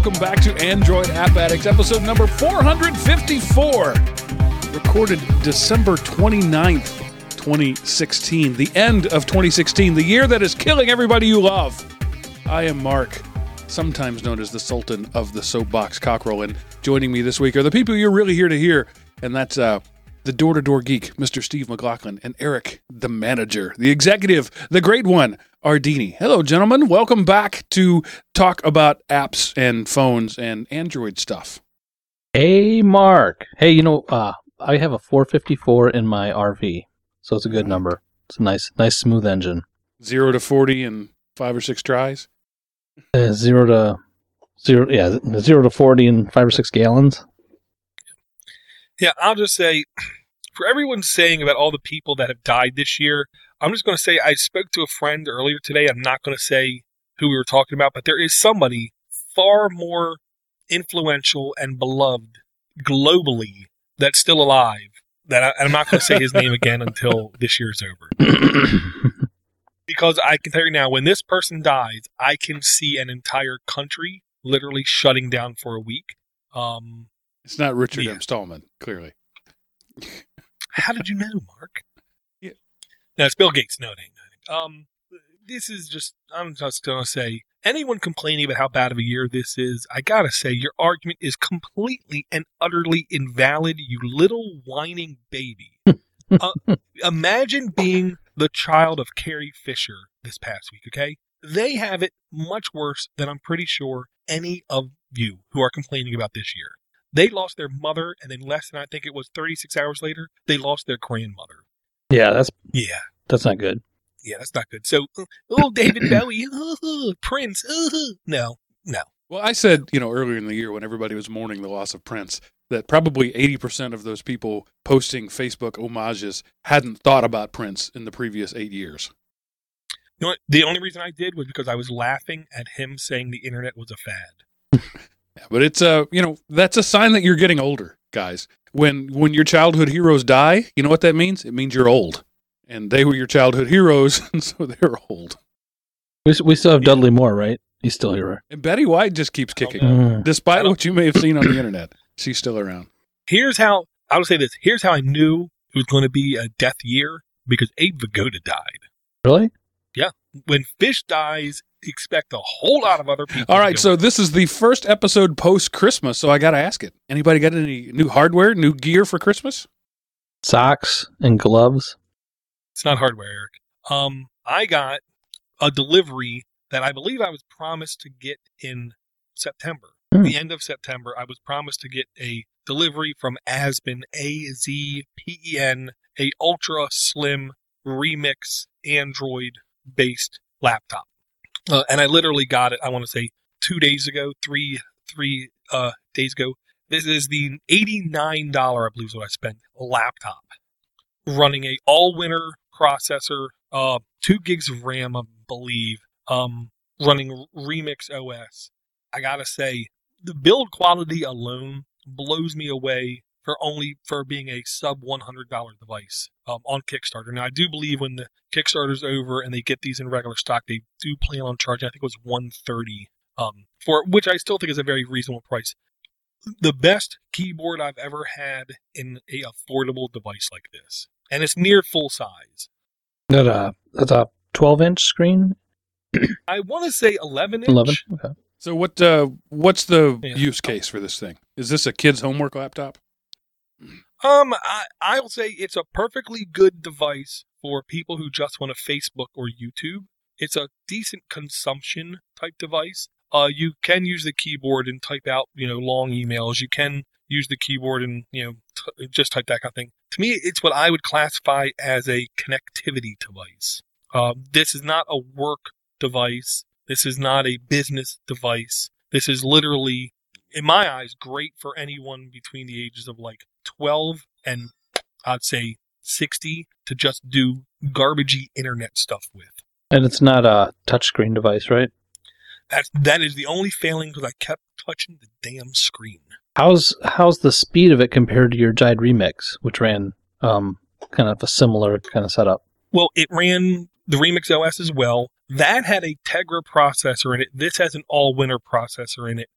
welcome back to Android App Addicts, episode number 454, recorded December 29th, 2016, the end of 2016, the year that is killing everybody you love. I am Mark, sometimes known as the Sultan of the Soapbox Cockerel, and joining me this week are the people you're really here to hear, and that's the door-to-door geek, Mr. Steve McLaughlin, and Eric, the manager, the executive, the great one, Ardini. Hello, gentlemen. Welcome back to talk about apps and phones and Android stuff. Hey, Mark. Hey, I have a 454 in my RV, so it's a good number. It's a nice smooth engine. 0 to 40 in 5 or 6 tries? 0 to 40 in 5 or 6 gallons. Yeah, I'll just say, for everyone saying about all the people that have died this year, I'm just going to say I spoke to a friend earlier today. I'm not going to say who we were talking about, but there is somebody far more influential and beloved globally that's still alive. And I'm not going to say his name again until this year's over. Because I can tell you now, when this person dies, I can see an entire country literally shutting down for a week. It's not Richard M. Stallman, clearly. How did you know, Mark? Yeah. No, it's Bill Gates. No, it ain't. This is just, I'm just going to say, anyone complaining about how bad of a year this is, I got to say, your argument is completely and utterly invalid, you little whining baby. Imagine being the child of Carrie Fisher this past week, okay? They have it much worse than I'm pretty sure any of you who are complaining about this year. They lost their mother, and then less than, I think it was 36 hours later, they lost their grandmother. Yeah, that's not good. Yeah, that's not good. So, David Bowie, Prince, no. Well, I said, earlier in the year when everybody was mourning the loss of Prince, that probably 80% of those people posting Facebook homages hadn't thought about Prince in the previous 8 years. You know what? The only reason I did was because I was laughing at him saying the internet was a fad. Yeah, but it's that's a sign that you're getting older, guys. When your childhood heroes die, you know what that means? It means you're old. And they were your childhood heroes, and so they're old. We still have Dudley Moore, right? He's still here. And Betty White just keeps kicking. Despite what you may have seen on the internet, she's still around. I would say this. Here's how I knew it was going to be a death year, because Abe Vigoda died. Really? Yeah. When Fish dies, expect a whole lot of other people. All right, so this is the first episode post-Christmas, so I got to ask it. Anybody got any new hardware, new gear for Christmas? Socks and gloves. It's not hardware, Eric. I got a delivery that I believe I was promised to get in September. The end of September, I was promised to get a delivery from Azpen, AZPEN, a ultra slim Remix Android-based laptop. And I literally got it, I want to say, 2 days ago, three days ago. This is the $89, I believe is what I spent, laptop. Running a all-winter processor, 2 gigs of RAM, I believe, running Remix OS. I gotta say, the build quality alone blows me away for being a sub $100 device on Kickstarter. Now, I do believe when the Kickstarter's over and they get these in regular stock, they do plan on charging, I think it was $130 for it, which I still think is a very reasonable price. The best keyboard I've ever had in a affordable device like this. And it's near full size. That's a 12-inch screen? I want to say 11-inch. 11? Okay. So what's the use case for this thing? Is this a kid's homework laptop? I'll say it's a perfectly good device for people who just want to Facebook or YouTube. It's a decent consumption type device. You can use the keyboard and type out, long emails. You can use the keyboard and, just type that kind of thing. To me, it's what I would classify as a connectivity device. This is not a work device. This is not a business device. This is literally, in my eyes, great for anyone between the ages of 12 and I'd say 60 to just do garbagey internet stuff with. And it's not a touchscreen device, right? That is the only failing, because I kept touching the damn screen. How's the speed of it compared to your Jide Remix, which ran kind of a similar kind of setup? Well, it ran the Remix OS as well. That had a Tegra processor in it. This has an all-winter processor in it.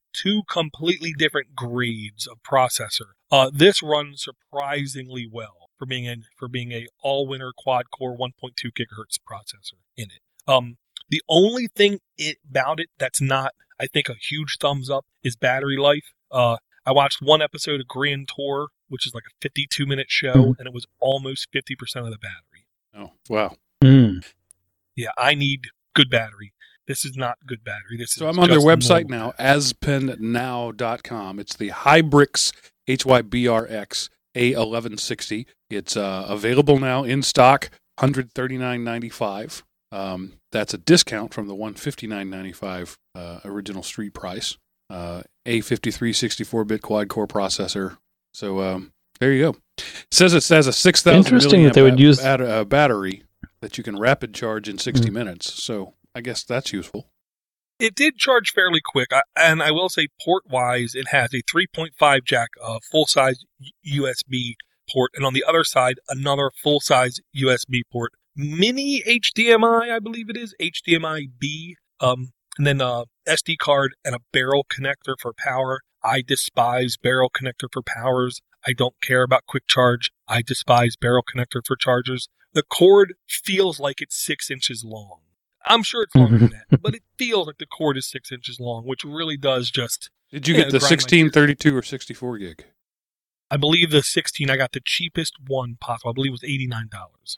two completely different grades of processor. This runs surprisingly well for being a all-winner quad-core 1.2 gigahertz processor in it. The only thing about it that's not, I think, a huge thumbs up is battery life. I watched one episode of Grand Tour, which is like a 52-minute show, and it was almost 50% of the battery. Oh, wow. Yeah, I need good battery. This is not good battery. So I'm on their website now, aspennow.com. It's the Hybrix, HYBRX A1160. It's available now in stock, $139.95. That's a discount from the $159.95 original street price. A53 64-bit quad-core processor. So there you go. It says a 6,000 Interesting that they would use a battery that you can rapid charge in 60 minutes. So I guess that's useful. It did charge fairly quick, and I will say port-wise, it has a 3.5 jack full-size USB port, and on the other side, another full-size USB port. Mini HDMI, I believe it is, HDMI-B, and then SD card and a barrel connector for power. I despise barrel connector for powers. I don't care about quick charge. I despise barrel connector for chargers. The cord feels like it's 6 inches long. I'm sure it's longer than that, but it feels like the cord is 6 inches long, which really does just... Did you get the 16, 32, or 64 gig? I believe the 16, I got the cheapest one possible. I believe it was $89.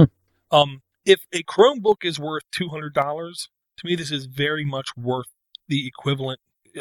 If a Chromebook is worth $200, to me this is very much worth the equivalent,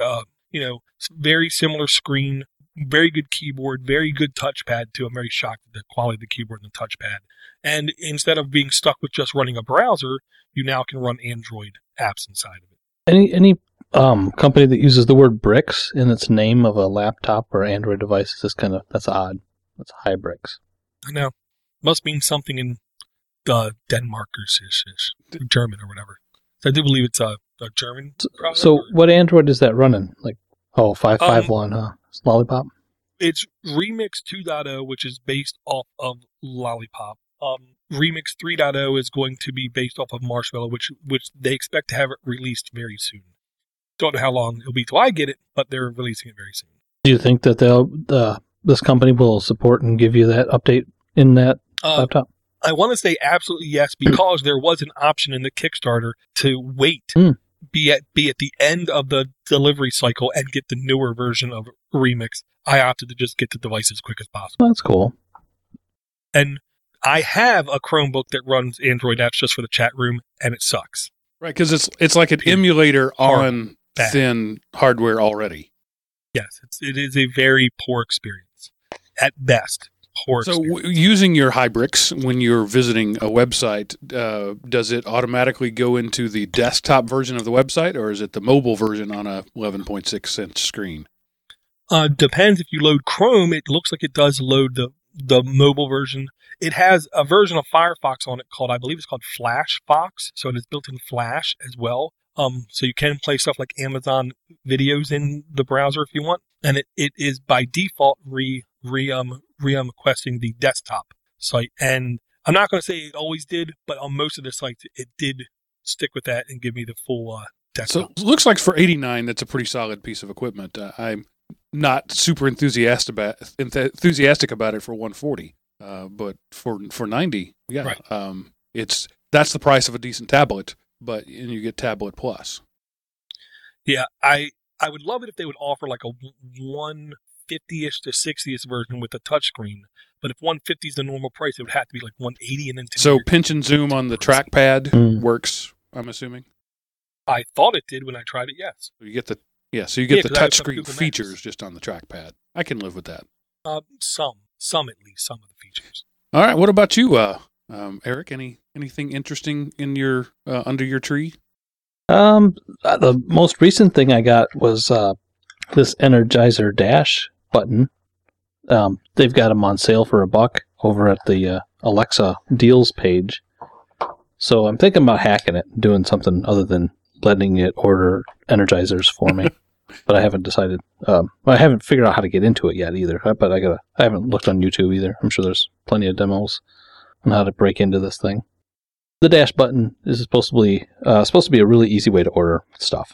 very similar screen, very good keyboard, very good touchpad too. I'm very shocked at the quality of the keyboard and the touchpad. And instead of being stuck with just running a browser, you now can run Android apps inside of it. Any company that uses the word bricks in its name of a laptop or Android device is that's odd. That's Hybrix. I know. Must mean something in Denmark or German or whatever. So I do believe it's a German product. So what Android is that running? 551, huh? It's Lollipop? It's Remix 2.0, which is based off of Lollipop. Remix 3.0 is going to be based off of Marshmallow, which they expect to have it released very soon. Don't know how long it'll be till I get it, but they're releasing it very soon. Do you think that this company will support and give you that update in that laptop? I want to say absolutely yes, because there was an option in the Kickstarter to wait, be at the end of the delivery cycle and get the newer version of Remix. I opted to just get the device as quick as possible. That's cool. And I have a Chromebook that runs Android apps just for the chat room, and it sucks. Right, because it's like an emulator on thin hardware already. Yes, it is a very poor experience. At best. So using your Hybrix when you're visiting a website, does it automatically go into the desktop version of the website, or is it the mobile version on a 11.6-inch screen? Depends. If you load Chrome, it looks like it does load the mobile version. It has a version of Firefox on it I believe it's called FlashFox, so it is built in Flash as well. So you can play stuff like Amazon videos in the browser if you want, and it is by default requesting the desktop site. And I'm not going to say it always did, but on most of the sites it did stick with that and give me the full desktop. So it looks like for $89, that's a pretty solid piece of equipment. I'm not super enthusiastic about it for $140, but for $90, yeah, right. That's the price of a decent tablet, and you get Tablet Plus. Yeah, I would love it if they would offer like a 150-ish to 60th version with a touchscreen. But if 150 is the normal price, it would have to be like 180 and then. So pinch and zoom on the trackpad works, I'm assuming. I thought it did when I tried it. Yes. So you get the the touchscreen features just on the trackpad. I can live with that. Some at least, some of the features. All right. What about you, Eric? Anything interesting in your under your tree? The most recent thing I got was this Energizer Dash button. They've got them on sale for $1 over at the Alexa deals page. So I'm thinking about hacking it, doing something other than letting it order Energizers for me. But I haven't decided. I haven't figured out how to get into it yet either. But I haven't looked on YouTube either. I'm sure there's plenty of demos on how to break into this thing. The Dash button is supposed to be a really easy way to order stuff.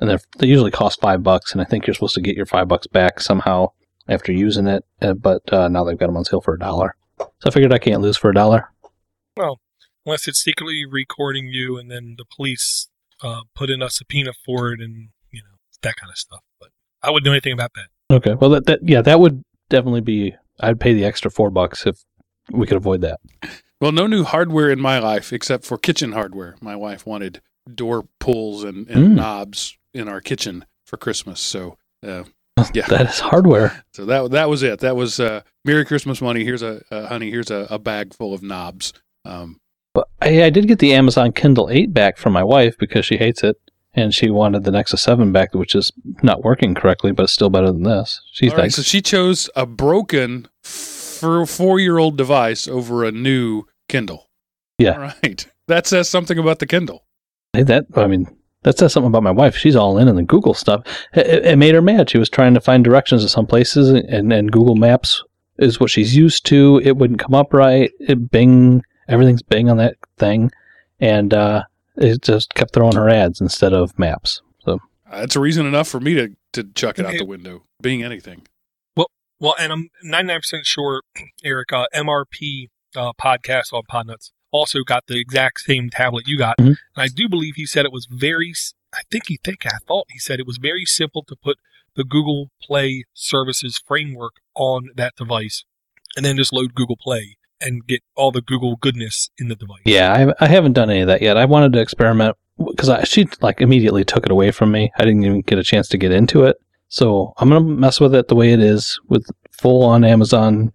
and they usually cost $5, and I think you're supposed to get your $5 back somehow after using it. But now they've got them on sale for $1. So I figured I can't lose for $1. Well, unless it's secretly recording you, and then the police put in a subpoena for it, and that kind of stuff. But I wouldn't do anything about that. Okay. Well, that would definitely be. I'd pay the extra $4 if we could avoid that. Well, no new hardware in my life except for kitchen hardware. My wife wanted door pulls and knobs in our kitchen for Christmas. So, yeah, that is hardware. So that was it. That was Merry Christmas money. Here's honey. Here's a bag full of knobs. But I did get the Amazon Kindle 8 back from my wife because she hates it, and she wanted the Nexus 7 back, which is not working correctly, but it's still better than this. She thinks. Right, so she chose a broken 4-year-old device over a new Kindle. Yeah. All right. That says something about the Kindle. That says something about my wife. She's all in the Google stuff. It made her mad. She was trying to find directions to some places, and Google Maps is what she's used to. It wouldn't come up right. Everything's Bing on that thing, and it just kept throwing her ads instead of maps. So that's a reason enough for me to chuck it out the window. Bing anything. Well, and I'm 99% sure, Eric, MRP podcast on Podnuts also got the exact same tablet you got. Mm-hmm. And I do believe he said it was I thought he said it was very simple to put the Google Play services framework on that device and then just load Google Play and get all the Google goodness in the device. Yeah, I haven't done any of that yet. I wanted to experiment because she immediately took it away from me. I didn't even get a chance to get into it. So I'm going to mess with it the way it is with full on Amazon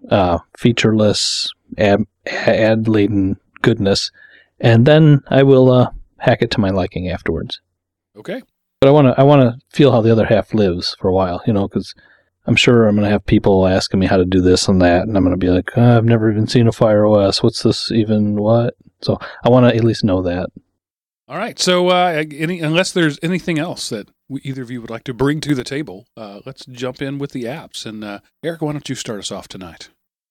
featureless ad-laden goodness, and then I will hack it to my liking afterwards. Okay. But I want to feel how the other half lives for a while, because I'm sure I'm going to have people asking me how to do this and that, and I'm going to be like, I've never even seen a Fire OS. What's this even? What? So I want to at least know that. All right. So unless there's anything else that either of you would like to bring to the table, let's jump in with the apps. And Eric, why don't you start us off tonight?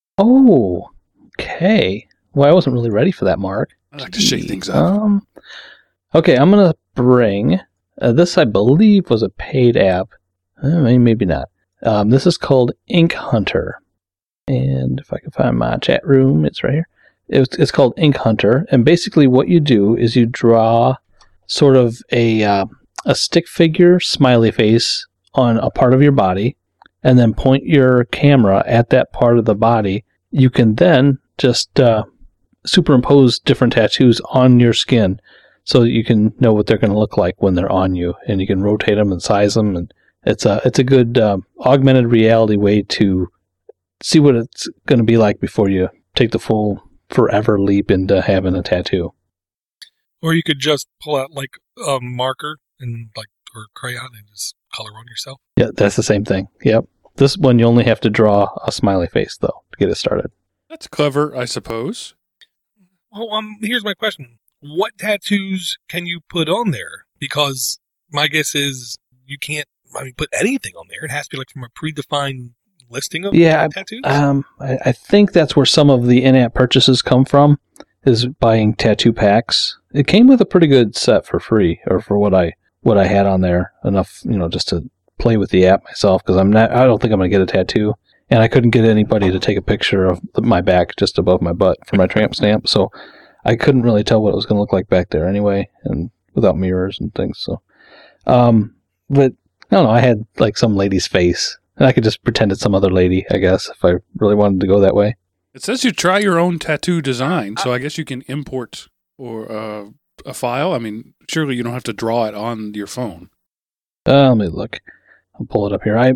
Oh, okay. Well, I wasn't really ready for that, Mark. I like to shake things up. Okay, I'm going to bring, this I believe was a paid app. Maybe not. This is called Ink Hunter. And if I can find my chat room, it's right here. It's called Ink Hunter. And basically what you do is you draw sort of a stick figure smiley face on a part of your body and then point your camera at that part of the body. You can then just superimpose different tattoos on your skin so that you can know what they're going to look like when they're on you, and you can rotate them and size them, and it's a good augmented reality way to see what it's going to be like before you take the full forever leap into having a tattoo. Or you could just pull out a marker and or crayon and just color on yourself. Yeah, that's the same thing. Yep. This one you only have to draw a smiley face though to get it started. That's clever, I suppose. Well, here's my question. What tattoos can you put on there? Because my guess is you can't put anything on there. It has to be from a predefined listing of tattoos? I think that's where some of the in-app purchases come from, is buying tattoo packs. It came with a pretty good set for free, or for what I had on there, enough, just to play with the app myself, because I don't think I'm going to get a tattoo, and I couldn't get anybody to take a picture of my back just above my butt for my tramp stamp, so I couldn't really tell what it was going to look like back there anyway, and without mirrors and things, so. But, I don't know, I had some lady's face, and I could just pretend it's some other lady, I guess, if I really wanted to go that way. It says you try your own tattoo design, so I guess you can import or a file. Surely you don't have to draw it on your phone. Let me look. I'll pull it up here.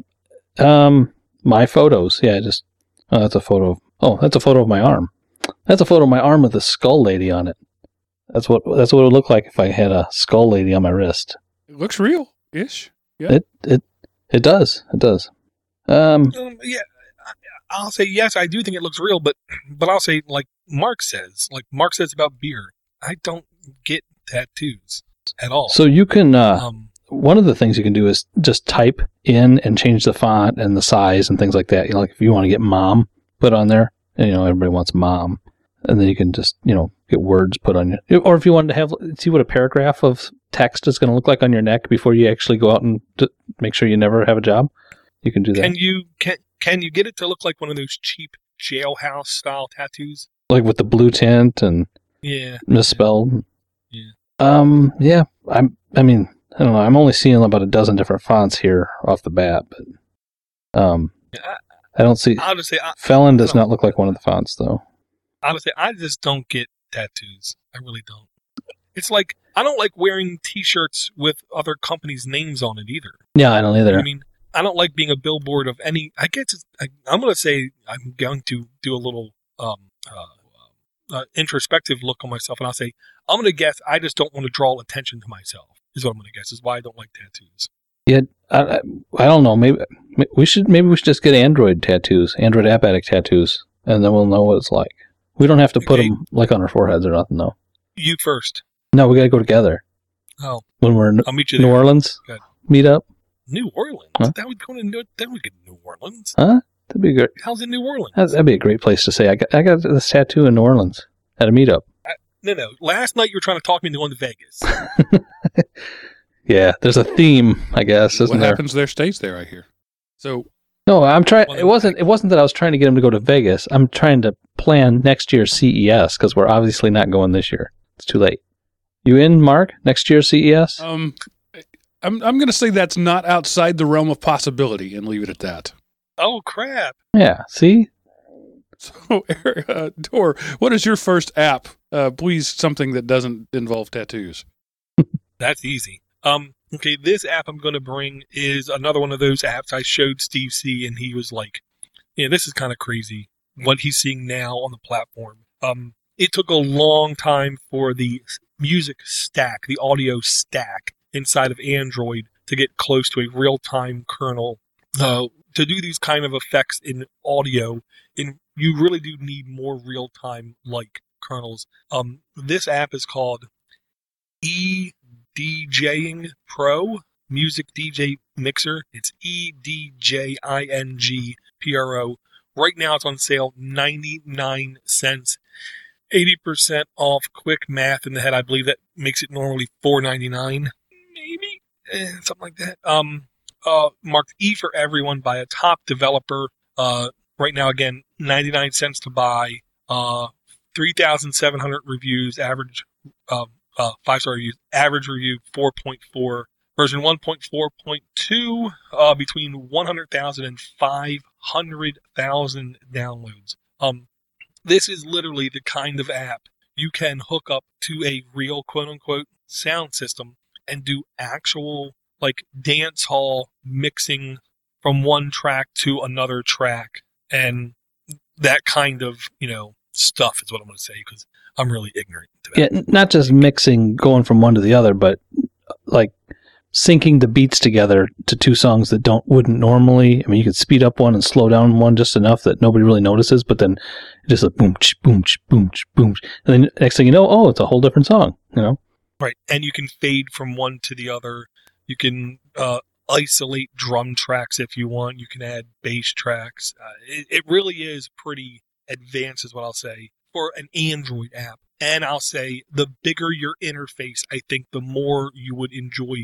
My photos. Yeah, that's a photo. That's a photo of my arm. That's a photo of my arm with a skull lady on it. That's what it would look like if I had a skull lady on my wrist. It looks real-ish. Yeah. It does. It does. Yeah, I'll say yes. I do think it looks real, but I'll say Mark says about beer. I don't get tattoos at all. So you can. One of the things you can do is just type in and change the font and the size and things like that. If you want to get mom put on there, and everybody wants mom, and then you can just, get words put on you. Or if you wanted to see what a paragraph of text is going to look like on your neck before you actually go out and make sure you never have a job, you can do that. Can you get it to look like one of those cheap jailhouse style tattoos? Like with the blue tint and misspelled? Yeah. Yeah. I don't know. I'm only seeing about a dozen different fonts here off the bat, but I don't see. I'll just say, Felon does not look like one of the fonts, though. I would say I just don't get tattoos. I really don't. It's like I don't like wearing T-shirts with other companies' names on it either. Yeah, I don't either. I mean, I don't like being a billboard of any. I guess I'm going to say I'm going to do a little introspective look on myself, and I'll say I'm going to guess I just don't want to draw attention to myself. Is what I'm going to guess. Is why I don't like tattoos. Yeah, I don't know. Maybe we should just get Android tattoos, Android App Addict tattoos, and then we'll know what it's like. We don't have to put them like on our foreheads or nothing, though. You first. No, we got to go together. Oh, when we're in I'll meet you New there. Orleans. Good. Meet up. New Orleans. Huh? That would go to New Orleans. Huh? That'd be great. How's in New Orleans? That'd be a great place to say. I got this tattoo in New Orleans at a meetup. No. Last night you were trying to talk me into going to Vegas. Yeah, there's a theme, I guess, isn't there? What happens there stays there, I hear. So no, I'm trying. It wasn't that I was trying to get him to go to Vegas. I'm trying to plan next year's CES because we're obviously not going this year. It's too late. You in, Mark? Next year's CES? I'm going to say that's not outside the realm of possibility and leave it at that. Oh crap! Yeah. See. So, Dor, what is your first app? Please, something that doesn't involve tattoos. That's easy. Okay, this app I'm going to bring is another one of those apps I showed Steve C, and he was like, "Yeah, this is kind of crazy. What he's seeing now on the platform." It took a long time for the music stack, the audio stack inside of Android to get close to a real-time kernel to do these kind of effects in audio. And you really do need more real-time like kernels. This app is called eDJing Pro Music DJ Mixer. It's eDJing Pro. Right now it's on sale 99 cents. 80% off. Quick math in the head. I believe that makes it normally $4.99. Maybe something like that. Marked E for everyone by a top developer. Right now again 99 cents to buy. 3,700 reviews. Average 5-star reviews. Average review 4.4. Version 1.4.2. Between 100,000 and 500,000 downloads. This is literally the kind of app you can hook up to a real quote-unquote sound system and do actual like dance hall mixing from one track to another track and that kind of, stuff is what I'm going to say because I'm really ignorant to that. Yeah, not just mixing, going from one to the other, but like syncing the beats together to two songs that wouldn't normally. I mean, you could speed up one and slow down one just enough that nobody really notices, but then just like boom, boom, boom, boom, and then next thing you know, it's a whole different song. Right, and you can fade from one to the other. You can isolate drum tracks if you want. You can add bass tracks. It really is pretty advanced, is what I'll say, for an Android app. And I'll say the bigger your interface, I think the more you would enjoy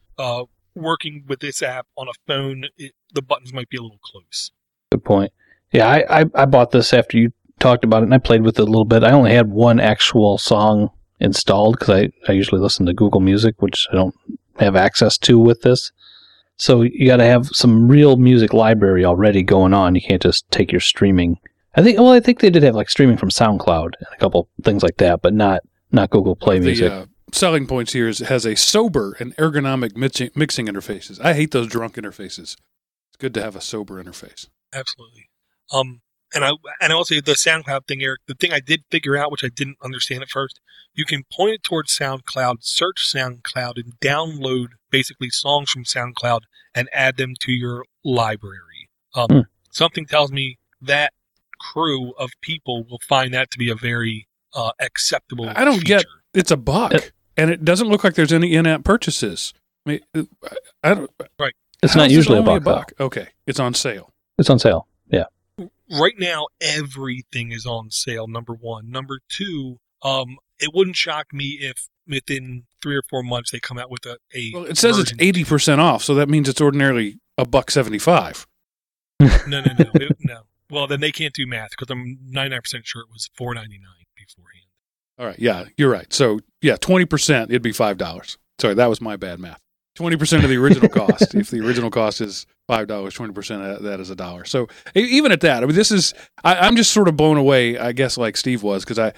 working with this app on a phone. The buttons might be a little close. Good point. Yeah, I bought this after you talked about it, and I played with it a little bit. I only had one actual song installed because I usually listen to Google Music, which I don't have access to with this. So you got to have some real music library already going on. You can't just take your streaming. I think they did have like streaming from SoundCloud and a couple things like that, but not Google Play Music. The selling points here is it has a sober and ergonomic mixing interfaces. I hate those drunk interfaces. It's good to have a sober interface. Absolutely. And I will say the SoundCloud thing, Eric, the thing I did figure out, which I didn't understand at first, you can point it towards SoundCloud, search SoundCloud, and download basically songs from SoundCloud and add them to your library. Something tells me that crew of people will find that to be a very acceptable I don't feature. get it's a buck, and it doesn't look like there's any in-app purchases. I mean, I don't. Right. It's not usually a buck. Okay, it's on sale. It's on sale. Yeah. right now, everything is on sale, number one. Number two, it wouldn't shock me if within 3 or 4 months they come out with a Well, it says it's version 80% off, so that means it's ordinarily $1.75. No. No. Well, then they can't do math because I'm 99% sure it was $4.99 beforehand. All right, yeah, you're right. So, yeah, 20%, it'd be $5. Sorry, that was my bad math. 20% of the original cost. If the original cost is $5, 20% of that is $1. So even at that, I mean, this is, I'm just sort of blown away, I guess, like Steve was, because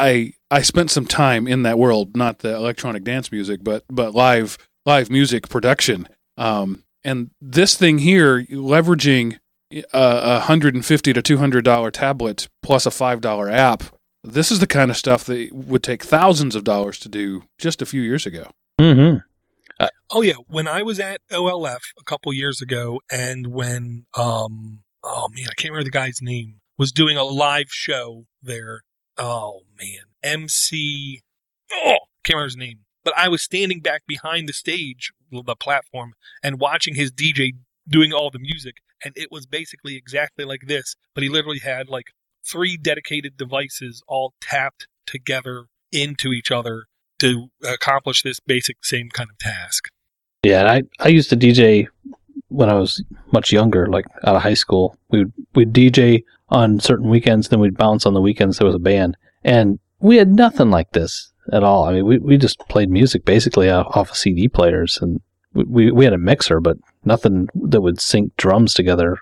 I spent some time in that world, not the electronic dance music, but live music production. And this thing here, leveraging a $150 to $200 tablet plus a $5 app, this is the kind of stuff that would take thousands of dollars to do just a few years ago. Mm-hmm. Oh yeah, when I was at OLF a couple years ago, and when I can't remember the guy's name, was doing a live show there. Oh man, MC. Can't remember his name. But I was standing back behind the stage, the platform, and watching his DJ doing all the music, and it was basically exactly like this. But he literally had like 3 dedicated devices all tapped together into each other to accomplish this basic same kind of task. Yeah, I used to DJ when I was much younger, like out of high school. We'd DJ on certain weekends, then we'd bounce on the weekends. There was a band, and we had nothing like this at all. I mean, we just played music basically off of CD players, and we had a mixer, but nothing that would sync drums together,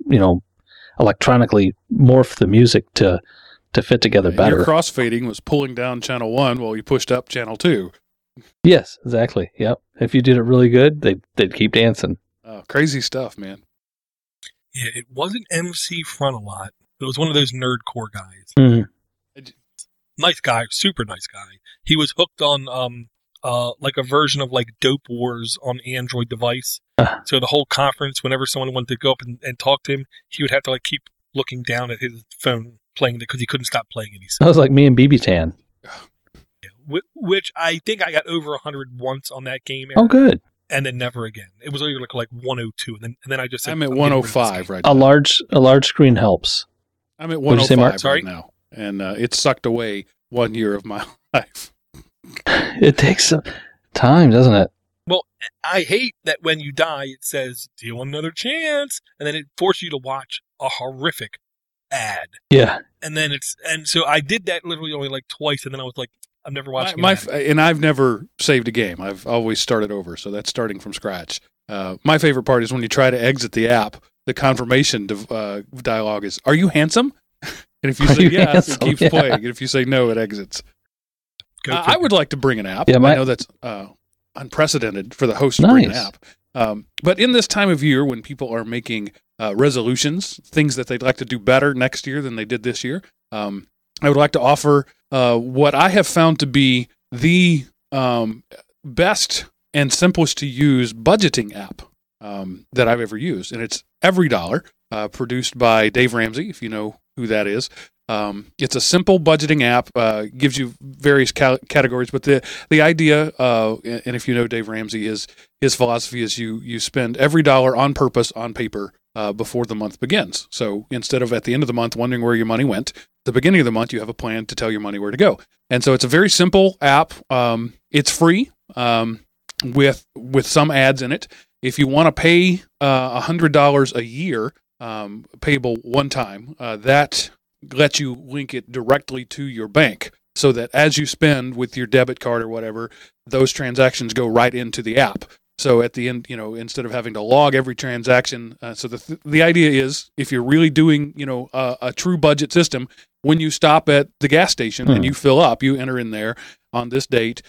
electronically morph the music to fit together better. Your crossfading was pulling down channel 1 while you pushed up channel 2. Yes, exactly. Yep. If you did it really good, they'd keep dancing. Oh, crazy stuff, man. Yeah, it wasn't MC Frontalot. It was one of those nerdcore guys. Mm-hmm. Nice guy, super nice guy. He was hooked on like a version of like Dope Wars on Android device. So the whole conference, whenever someone wanted to go up and talk to him, he would have to like keep looking down at his phone playing it because he couldn't stop playing it. That was like me and BB Tan. Which I think I got over 100 once on that game. Oh, good. And then never again. It was only like 102, and then I just said, I'm at 105 right now. A large screen helps. I'm at 105 Sorry? right now, and it sucked away 1 year of my life. It takes some time, doesn't it? Well, I hate that when you die, it says, "Do you want another chance?" And then it forces you to watch a horrific ad. Yeah. And so I did that literally only like twice, and then I was like, I'm never watching and I've never saved a game. I've always started over, so that's starting from scratch. My favorite part is when you try to exit the app, the confirmation dialogue is, "Are you handsome?" And if you say yes, it keeps playing. And if you say no, it exits. I would like to bring an app. I know that's unprecedented for the host to bring an app. But in this time of year when people are making resolutions, things that they'd like to do better next year than they did this year, I would like to offer what I have found to be the best and simplest to use budgeting app that I've ever used. And it's EveryDollar, produced by Dave Ramsey, if you know who that is. It's a simple budgeting app, gives you various categories, but the idea, and if you know Dave Ramsey, his philosophy is you spend every dollar on purpose on paper before the month begins. So instead of at the end of the month wondering where your money went, the beginning of the month you have a plan to tell your money where to go. And so it's a very simple app. It's free with some ads in it. If you want to pay $100 a year, payable one time, that lets you link it directly to your bank so that as you spend with your debit card or whatever, those transactions go right into the app. So at the end, instead of having to log every transaction, so the idea is if you're really doing, a true budget system, when you stop at the gas station and you fill up, you enter in there on this date,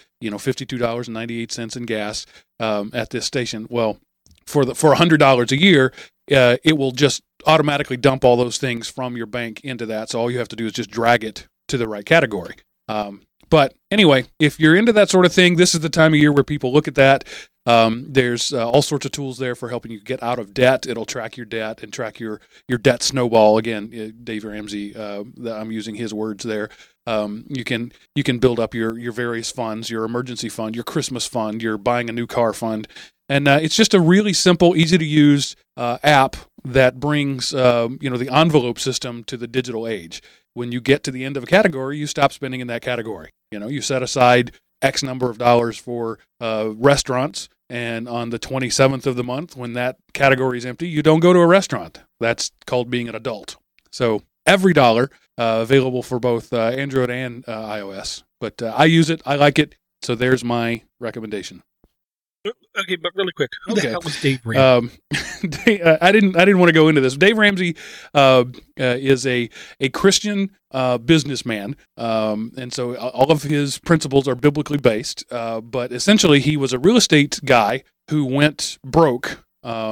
$52.98 in gas at this station. Well, for $100 a year, it will just automatically dump all those things from your bank into that. So all you have to do is just drag it to the right category. But anyway, if you're into that sort of thing, this is the time of year where people look at that. There's all sorts of tools there for helping you get out of debt. It'll track your debt and track your debt snowball. Again, Dave Ramsey, I'm using his words there. You can build up your various funds, your emergency fund, your Christmas fund, your buying a new car fund, and it's just a really simple, easy to use app that brings the envelope system to the digital age. When you get to the end of a category, you stop spending in that category. You set aside X number of dollars for restaurants, and on the 27th of the month, when that category is empty, you don't go to a restaurant. That's called being an adult. So every dollar available for both Android and iOS. But I use it. I like it. So there's my recommendation. Okay, but really quick, who the hell was Dave Ramsey? I didn't want to go into this. Dave Ramsey is a Christian businessman, and so all of his principles are biblically based. But essentially, he was a real estate guy who went broke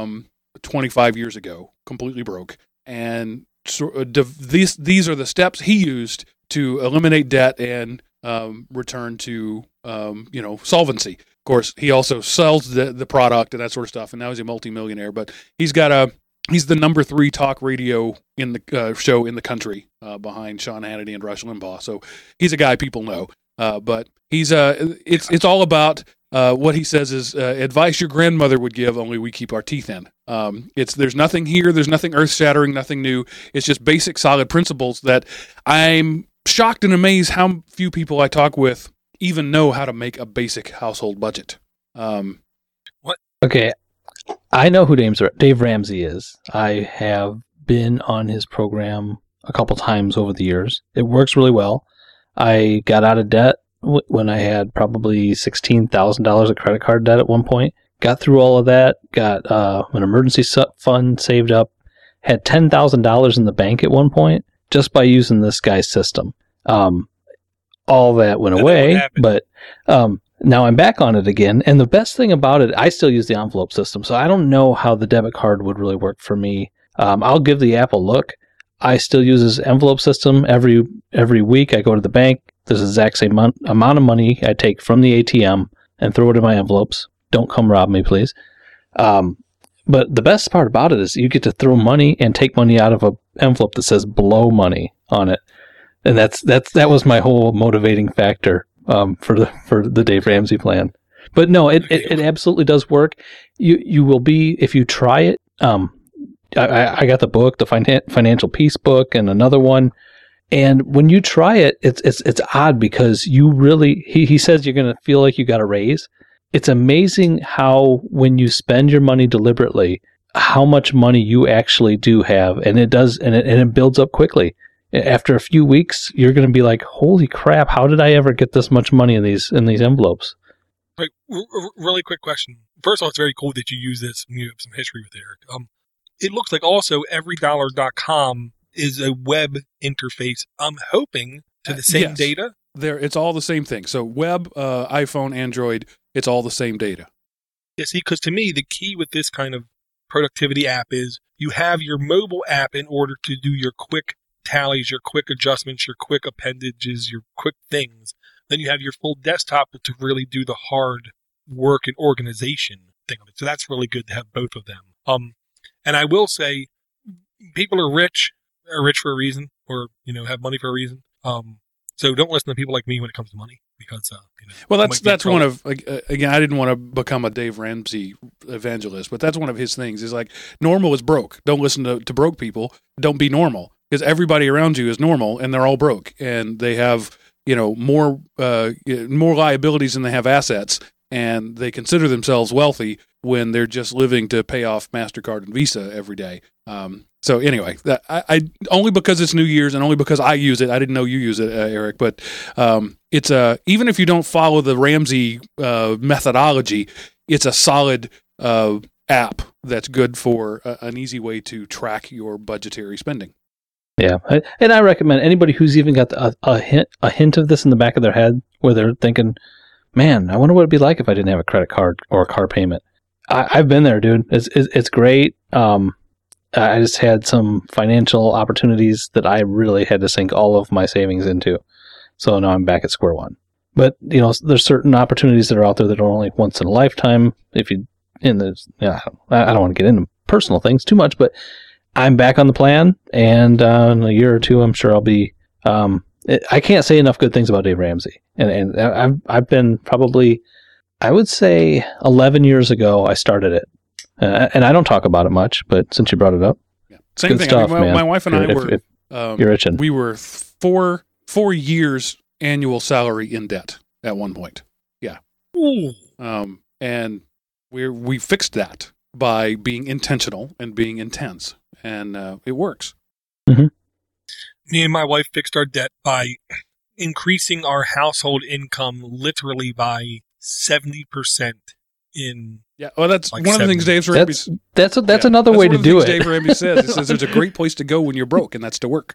25 years ago, completely broke, and so these are the steps he used to eliminate debt and return to solvency. Of course, he also sells the product and that sort of stuff, and now he's a multimillionaire. But he's the number 3 talk radio in the show in the country, behind Sean Hannity and Rush Limbaugh. So he's a guy people know. But he's it's all about what he says is advice your grandmother would give, only we keep our teeth in. There's nothing here, there's nothing earth shattering, nothing new. It's just basic, solid principles that I'm shocked and amazed how few people I talk with even know how to make a basic household budget. What? Okay, I know who Dave Ramsey is. I have been on his program a couple times over the years. It works really well. I got out of debt when I had probably $16,000 of credit card debt at one point. Got through all of that, got an emergency fund saved up, had $10,000 in the bank at one point just by using this guy's system. All that went away, but now I'm back on it again. And the best thing about it, I still use the envelope system, so I don't know how the debit card would really work for me. I'll give the app a look. I still use this envelope system. Every week I go to the bank. There's the exact same amount of money I take from the ATM and throw it in my envelopes. Don't come rob me, please. But the best part about it is you get to throw money and take money out of an envelope that says blow money on it. And that was my whole motivating factor for the Dave Ramsey plan. But no, it absolutely does work. You will be, if you try it. I got the book, the Financial Peace book, and another one. And when you try it, it's odd because you really, he says you're going to feel like you got a raise. It's amazing how when you spend your money deliberately, how much money you actually do have, and it does, and it builds up quickly. After a few weeks, you're going to be like, "Holy crap! How did I ever get this much money in these envelopes?" Right. Really quick question. First of all, it's very cool that you use this. You have some history with Eric. It looks like also everydollar.com is a web interface. I'm hoping to the same data. It's all the same thing. So web, iPhone, Android, it's all the same data. Yeah, see, because to me, the key with this kind of productivity app is you have your mobile app in order to do your quick tallies, your quick adjustments, your quick appendages, your quick things. Then you have your full desktop to really do the hard work and organization thing of it. So that's really good to have both of them. And I will say, people are rich for a reason, or have money for a reason. So don't listen to people like me when it comes to money, because well, that's one of, again, I didn't want to become a Dave Ramsey evangelist, but that's one of his things. Is like, normal is broke. Don't listen to broke people. Don't be normal, because everybody around you is normal and they're all broke, and they have more liabilities than they have assets, and they consider themselves wealthy when they're just living to pay off MasterCard and Visa every day. So anyway, I only because it's New Year's and only because I use it. I didn't know you use it, Eric, but it's even if you don't follow the Ramsey methodology, it's a solid app that's good for an easy way to track your budgetary spending. Yeah, and I recommend anybody who's even got a hint of this in the back of their head, where they're thinking, "Man, I wonder what it'd be like if I didn't have a credit card or a car payment." I've been there, dude. It's great. I just had some financial opportunities that I really had to sink all of my savings into. So now I'm back at square one. But, there's certain opportunities that are out there that are only once in a lifetime. I don't want to get into personal things too much, but I'm back on the plan. And in a year or two, I'm sure I'll be I can't say enough good things about Dave Ramsey. And I've been probably, I would say 11 years ago, I started it. And I don't talk about it much, but since you brought it up, yeah. Same thing. Stuff, My wife and I were, you're itching. We were 4 years annual salary in debt at one point. Yeah. Ooh. And we fixed that by being intentional and being intense, and it works. Mm-hmm. Me and my wife fixed our debt by increasing our household income literally by 70% in. Yeah, well, that's like one of the things Dave Ramsey. That's another way to do it. Dave Ramsey says. He says there's a great place to go when you're broke, and that's to work.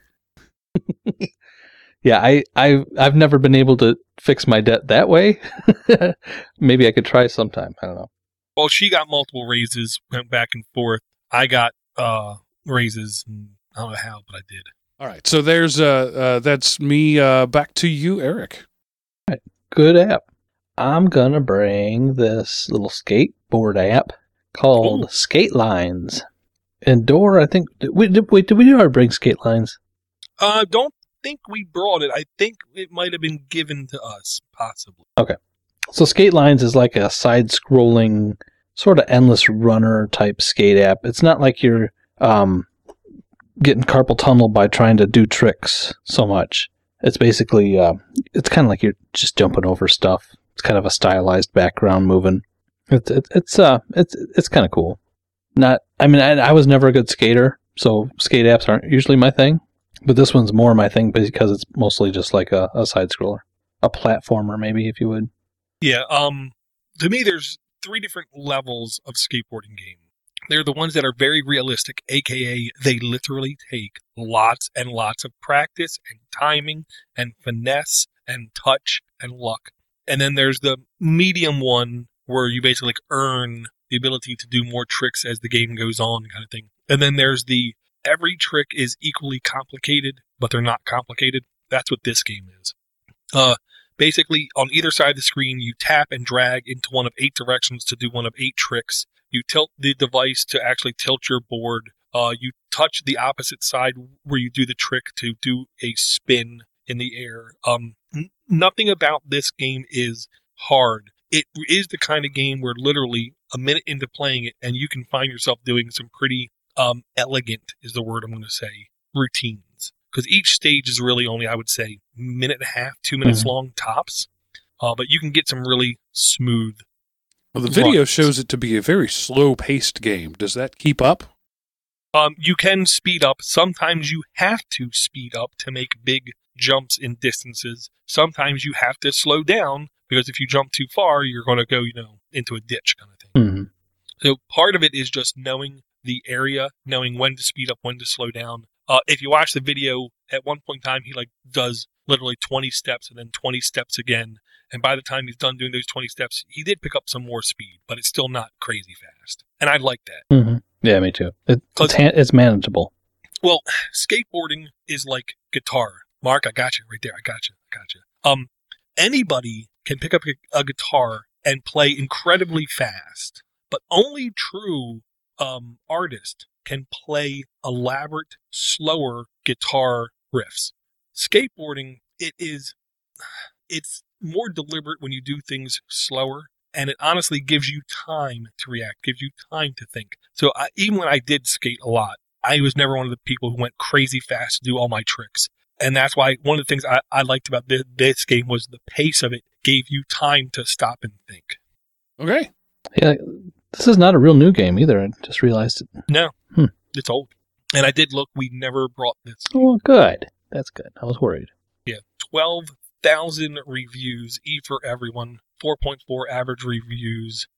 Yeah, I've never been able to fix my debt that way. Maybe I could try sometime. I don't know. Well, she got multiple raises, went back and forth. I got raises, and I don't know how, but I did. All right, so there's that's me. Back to you, Eric. All right. Good app. I'm gonna bring this little skateboard app called Skate Lines. And Dora, I think did we ever bring Skate Lines? Don't think we brought it. I think it might have been given to us, possibly. Okay. So Skate Lines is like a side-scrolling, sort of endless runner type skate app. It's not like you're getting carpal tunnel by trying to do tricks so much. It's basically, it's kind of like you're just jumping over stuff. It's kind of a stylized background moving. It's kind of cool. I was never a good skater, so skate apps aren't usually my thing. But this one's more my thing because it's mostly just like a side-scroller. A platformer, maybe, if you would. Yeah, to me, there's 3 different levels of skateboarding game. They're the ones that are very realistic, aka they literally take lots and lots of practice and timing and finesse and touch and luck. And then there's the medium one where you basically earn the ability to do more tricks as the game goes on kind of thing. And then there's the every trick is equally complicated, but they're not complicated. That's what this game is. Basically, on either side of the screen, you tap and drag into one of 8 directions to do one of 8 tricks. You tilt the device to actually tilt your board. You touch the opposite side where you do the trick to do a spin in the air. Nothing about this game is hard. It is the kind of game where literally a minute into playing it and you can find yourself doing some pretty elegant, is the word I'm going to say, routines. Because each stage is really only, I would say, 1.5 minutes, 2 minutes long tops. But you can get some really smooth. Well, the video shows it to be a very slow-paced game. Does that keep up? You can speed up. Sometimes you have to speed up to make big jumps in distances. Sometimes you have to slow down because if you jump too far, you're going to go, into a ditch kind of thing. Mm-hmm. So part of it is just knowing the area, knowing when to speed up, when to slow down. If you watch the video, at one point in time, he does literally 20 steps and then 20 steps again. And by the time he's done doing those 20 steps, he did pick up some more speed, but it's still not crazy fast. And I like that. Mm-hmm. Yeah, me too. It's manageable. Well, skateboarding is like guitar. Mark, I got you right there. I got you. Anybody can pick up a guitar and play incredibly fast, but only true artists can play elaborate, slower guitar riffs. Skateboarding, it's more deliberate when you do things slower, and it honestly gives you time to react, gives you time to think. So even when I did skate a lot, I was never one of the people who went crazy fast to do all my tricks. And that's why one of the things I liked about this game was the pace of it gave you time to stop and think. Okay. Yeah, this is not a real new game either. I just realized it. No, It's old. And I did look, we never brought this. Oh, good. That's good. I was worried. Yeah, 12,000 reviews, E for everyone, 4.4 average reviews,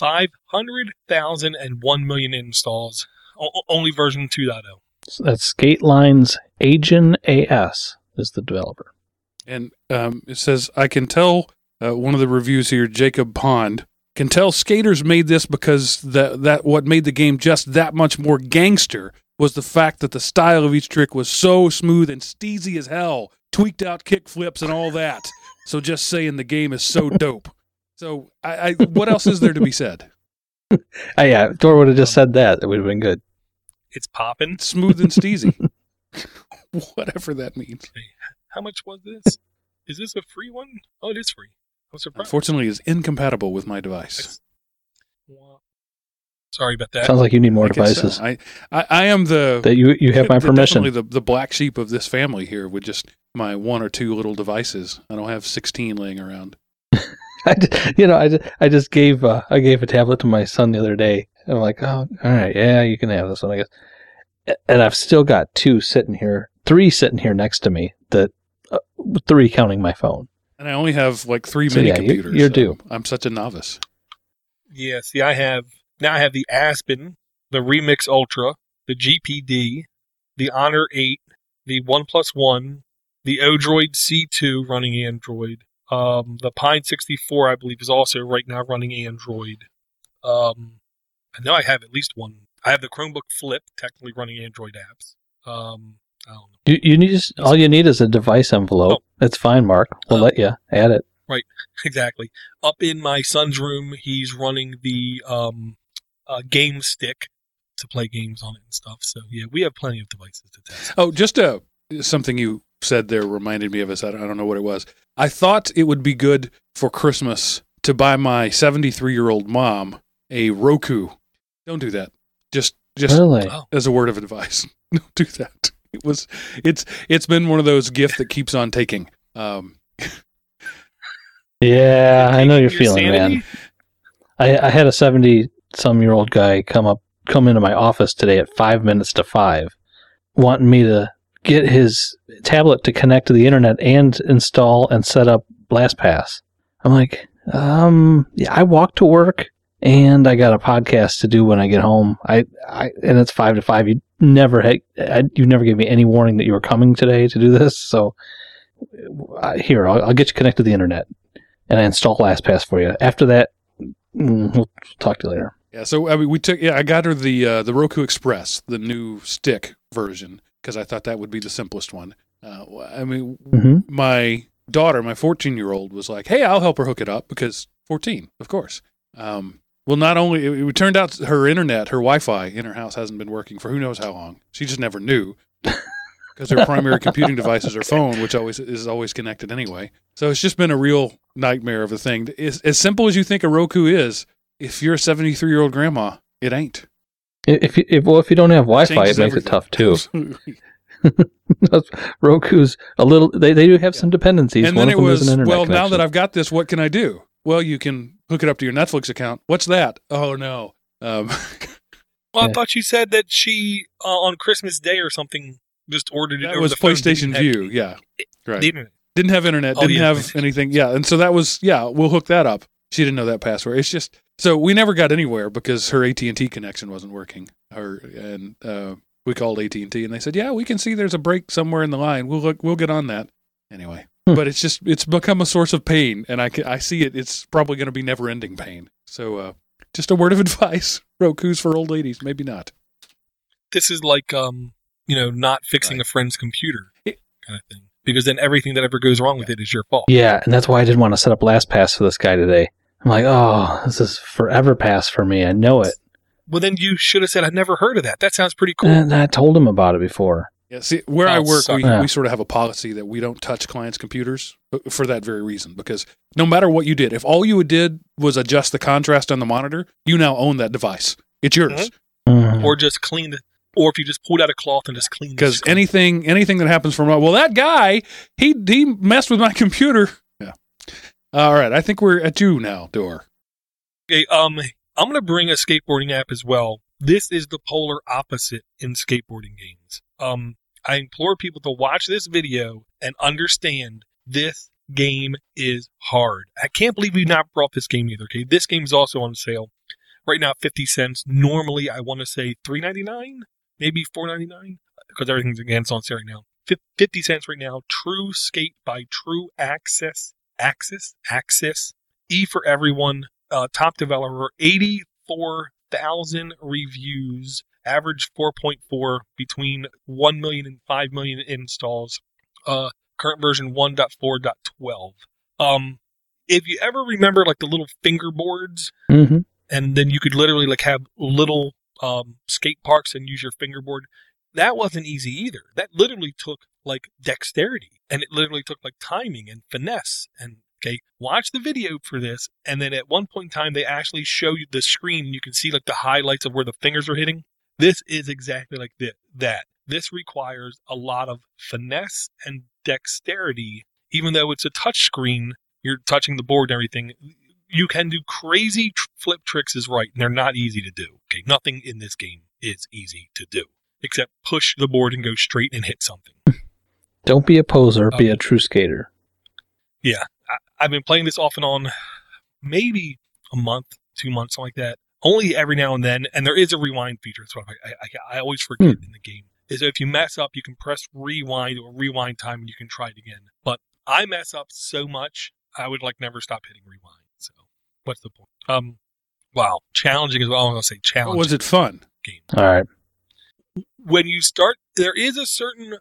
500,000 and 1 million installs. Only version 2.0. So that's Skate Lines. Agen AS is the developer. And it says, I can tell, one of the reviews here, Jacob Pond, can tell skaters made this because that what made the game just that much more gangster was the fact that the style of each trick was so smooth and steezy as hell, tweaked out kick flips and all that. So just saying the game is so dope. So I what else is there to be said? Yeah, Dora would have just said that. It would have been good. It's popping. Smooth and steezy. Whatever that means. How much was this? Is this a free one? Oh, it is free. I'm surprised. Unfortunately, it's incompatible with my device. Sorry about that. Sounds like you need more I guess devices. so. I am That you have my permission. Definitely the black sheep of this family here with just my 1 or 2 little devices. I don't have 16 laying around. I just gave a tablet to my son the other day. I'm like, oh, all right, yeah, you can have this one, I guess. And I've still got 3 sitting here next to me. That 3 counting my phone. And I only have like 3 mini computers. You're due. I'm such a novice. Yeah, see, I have the Aspen, the Remix Ultra, the GPD, the Honor 8, the OnePlus One, the Odroid C2 running Android. The Pine 64, I believe, is also right now running Android. I know I have at least one. I have the Chromebook Flip, technically running Android apps. I don't know. All you need is a device envelope. Oh. It's fine, Mark. We'll let you add it. Right, exactly. Up in my son's room, he's running the game stick to play games on it and stuff. So, yeah, we have plenty of devices to test. Oh, just something you said there reminded me of us. I don't know what it was. I thought it would be good for Christmas to buy my 73-year-old mom a Roku. Don't do that. Just Really? as a word of advice. Don't do that. It's been one of those gifts that keeps on taking. Yeah, I know you're Your feeling, sanity? man. I had a 70-some-year-old guy come into my office today at 5 minutes to 5, wanting me to get his tablet to connect to the internet and install and set up LastPass. I'm like, yeah, I walk to work and I got a podcast to do when I get home. And it's 5 to 5. You never gave me any warning that you were coming today to do this. So here, I'll get you connected to the internet and I install LastPass for you. After that, we'll talk to you later. Yeah, so I mean, I got her the Roku Express, the new stick version, because I thought that would be the simplest one. My daughter, my 14-year-old, was like, "Hey, I'll help her hook it up," because 14, of course. Well, not only it turned out her internet, her Wi-Fi in her house hasn't been working for who knows how long. She just never knew because her primary computing device is her phone, which is always connected anyway. So it's just been a real nightmare of a thing. As simple as you think a Roku is, if you're a 73-year-old grandma, it ain't. If you don't have Wi-Fi, Changes it makes everything. it tough too. Absolutely. Roku's a little. They do have some dependencies. And One then of them is an internet well, now connection. that I've got this, what can I do? Well, you can hook it up to your Netflix account. What's that? Oh, no. Well, Yeah. I thought you said that she, on Christmas Day or something, just ordered it that over was the phone. PlayStation Didn't have View. Yeah. Right. the internet. Didn't have internet. Oh, Didn't yeah, have PlayStation. anything. Yeah. And so that was, we'll hook that up. She didn't know that password. It's just, so we never got anywhere because her AT&T connection wasn't working. We called AT&T and they said, yeah, we can see there's a break somewhere in the line. We'll get on that. Anyway. But it's become a source of pain, and I see it. It's probably going to be never-ending pain. So, just a word of advice: Roku's for old ladies, maybe not. This is like, not fixing a friend's computer kind of thing. Because then everything that ever goes wrong with it is your fault. Yeah, and that's why I didn't want to set up LastPass for this guy today. I'm like, oh, this is forever pass for me. I know it. Well, then you should have said, I've never heard of that. That sounds pretty cool. And I told him about it before. Yeah, see, where I work, suck. we sort of have a policy that we don't touch clients' computers for that very reason. Because no matter what you did, if all you did was adjust the contrast on the monitor, you now own that device. It's yours. Mhm. Or just clean it. Or if you just pulled out a cloth and just cleaned it. Because anything that happens from that guy, he messed with my computer. Yeah. All right, I think we're at you now, Dor. Okay, I'm going to bring a skateboarding app as well. This is the polar opposite in skateboarding games. I implore people to watch this video and understand this game is hard. I can't believe we've not brought this game either. Okay, this game is also on sale right now, 50 cents. Normally, I want to say $3.99, maybe $4.99, because everything's against on sale right now. 50 cents right now. True Skate by True Access. E for everyone. Top developer. 84,000 reviews. Average 4.4 between 1 million and 5 million installs. Current version 1.4.12. If you ever remember like the little fingerboards, Mhm. and then you could literally like have little skate parks and use your fingerboard. that wasn't easy either. That literally took like dexterity, and it literally took like timing and finesse. And okay, watch the video for this, and then at one point in time, they actually show you the screen. And you can see like the highlights of where the fingers are hitting. This is exactly like that. This requires a lot of finesse and dexterity. Even though it's a touch screen, you're touching the board and everything. You can do crazy flip tricks is right, and they're not easy to do. Okay, nothing in this game is easy to do except push the board and go straight and hit something. Don't be a poser, be a true skater. Yeah, I've been playing this off and on, maybe a month, 2 months, something like that. Only every now and then, and there is a rewind feature. That's what I always forget in the game. Is that if you mess up, you can press rewind or rewind time, and you can try it again. But I mess up so much, I would like never stop hitting rewind. So what's the point? Wow, challenging as well. I'm gonna say challenging. Was it fun? Game. All right. When you start, there is a certain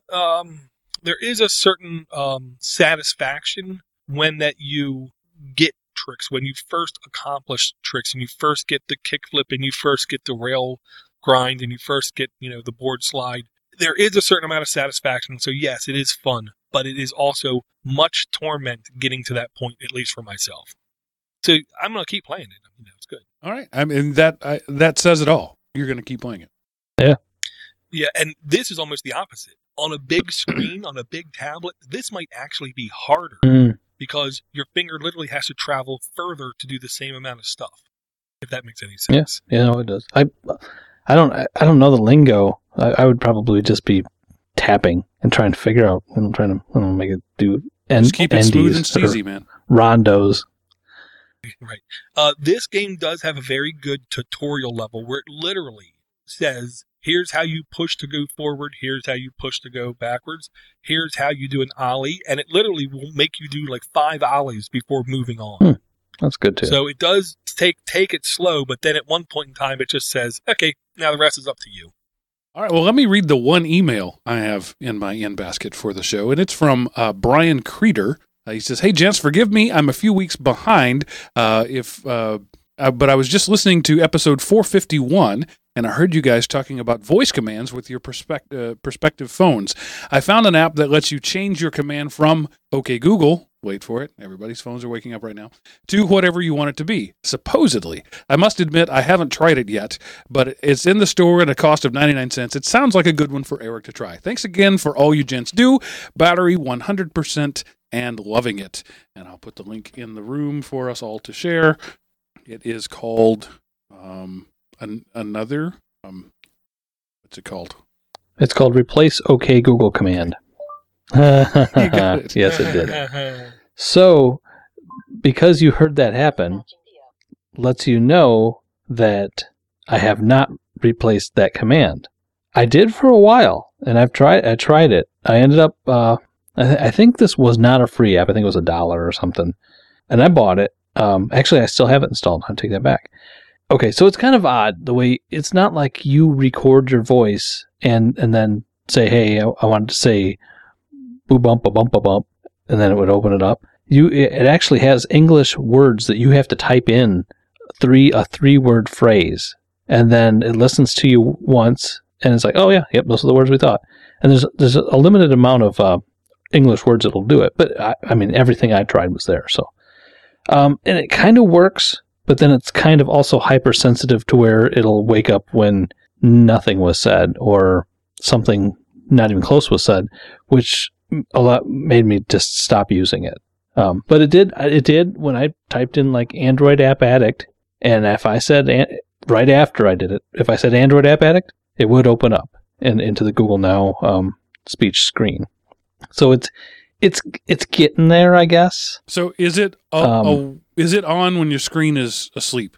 satisfaction when that you get tricks, when you first accomplish tricks, and you first get the kickflip, and you first get the rail grind, and you first get the board slide. There is a certain amount of satisfaction. So yes, it is fun, but it is also much torment getting to that point, at least for myself. So I'm going to keep playing it. It's good. All right. I mean, that says it all. You're going to keep playing it. Yeah. Yeah, and this is almost the opposite. On a big screen, on a big tablet, this might actually be harder because your finger literally has to travel further to do the same amount of stuff, if that makes any sense. Yeah, no, it does. I don't know the lingo. I would probably just be tapping and trying to figure out and trying to make it do just keep it smooth and steezy, man. Rondos. Right. This game does have a very good tutorial level where it literally says, here's how you push to go forward, here's how you push to go backwards, here's how you do an ollie, and it literally will make you do like 5 ollies before moving on. That's good too. So it does take it slow, but then at one point in time it just says, okay, now the rest is up to you. All right, well, let me read the one email I have in my in-basket for the show, and it's from Brian Creeder. He says, "Hey, gents, forgive me. I'm a few weeks behind, but I was just listening to episode 451, and I heard you guys talking about voice commands with your prospective phones. I found an app that lets you change your command from, OK Google, wait for it, everybody's phones are waking up right now, to whatever you want it to be, supposedly. I must admit I haven't tried it yet, but it's in the store at a cost of 99 cents. It sounds like a good one for Eric to try. Thanks again for all you gents do. Battery 100% and loving it." And I'll put the link in the room for us all to share. It is called another. What's it called? It's called Replace OK Google Command. You got it. Yes, it did. So, because you heard that happen, lets you know that I have not replaced that command. I did for a while, and I tried it. I ended up. I think this was not a free app. I think it was $1 or something, and I bought it. Actually, I still have it installed. I'll take that back. Okay, so it's kind of odd the way it's not like you record your voice and then say, "Hey, I wanted to say boo bump a bump a bump," and then it would open it up. It actually has English words that you have to type in a 3-word phrase, and then it listens to you once, and it's like, "Oh yeah, yep, those are the words we thought." And there's a limited amount of English words that'll do it, but I mean everything I tried was there. So, and it kind of works. But then it's kind of also hypersensitive to where it'll wake up when nothing was said or something not even close was said, which a lot made me just stop using it. But it did when I typed in like Android App Addict, and if I said right after I did it, if I said Android App Addict, it would open up and into the Google Now speech screen. So it's getting there, I guess. So is it is it on when your screen is asleep?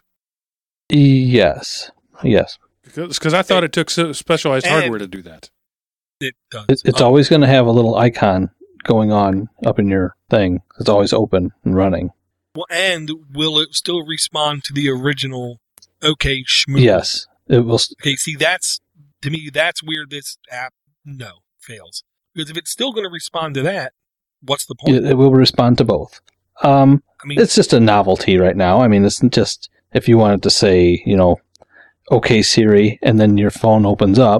Yes. Because I thought it took specialized hardware to do that. It does. It's always going to have a little icon going on up in your thing. It's always open and running. Well, and will it still respond to the original OK Schmoo? Yes, it will. Okay, see, to me, that's where this app fails. Because if it's still going to respond to that, what's the point? It will respond to both. I mean, it's just a novelty right now. I mean, it's just if you wanted to say, OK Siri, and then your phone opens up,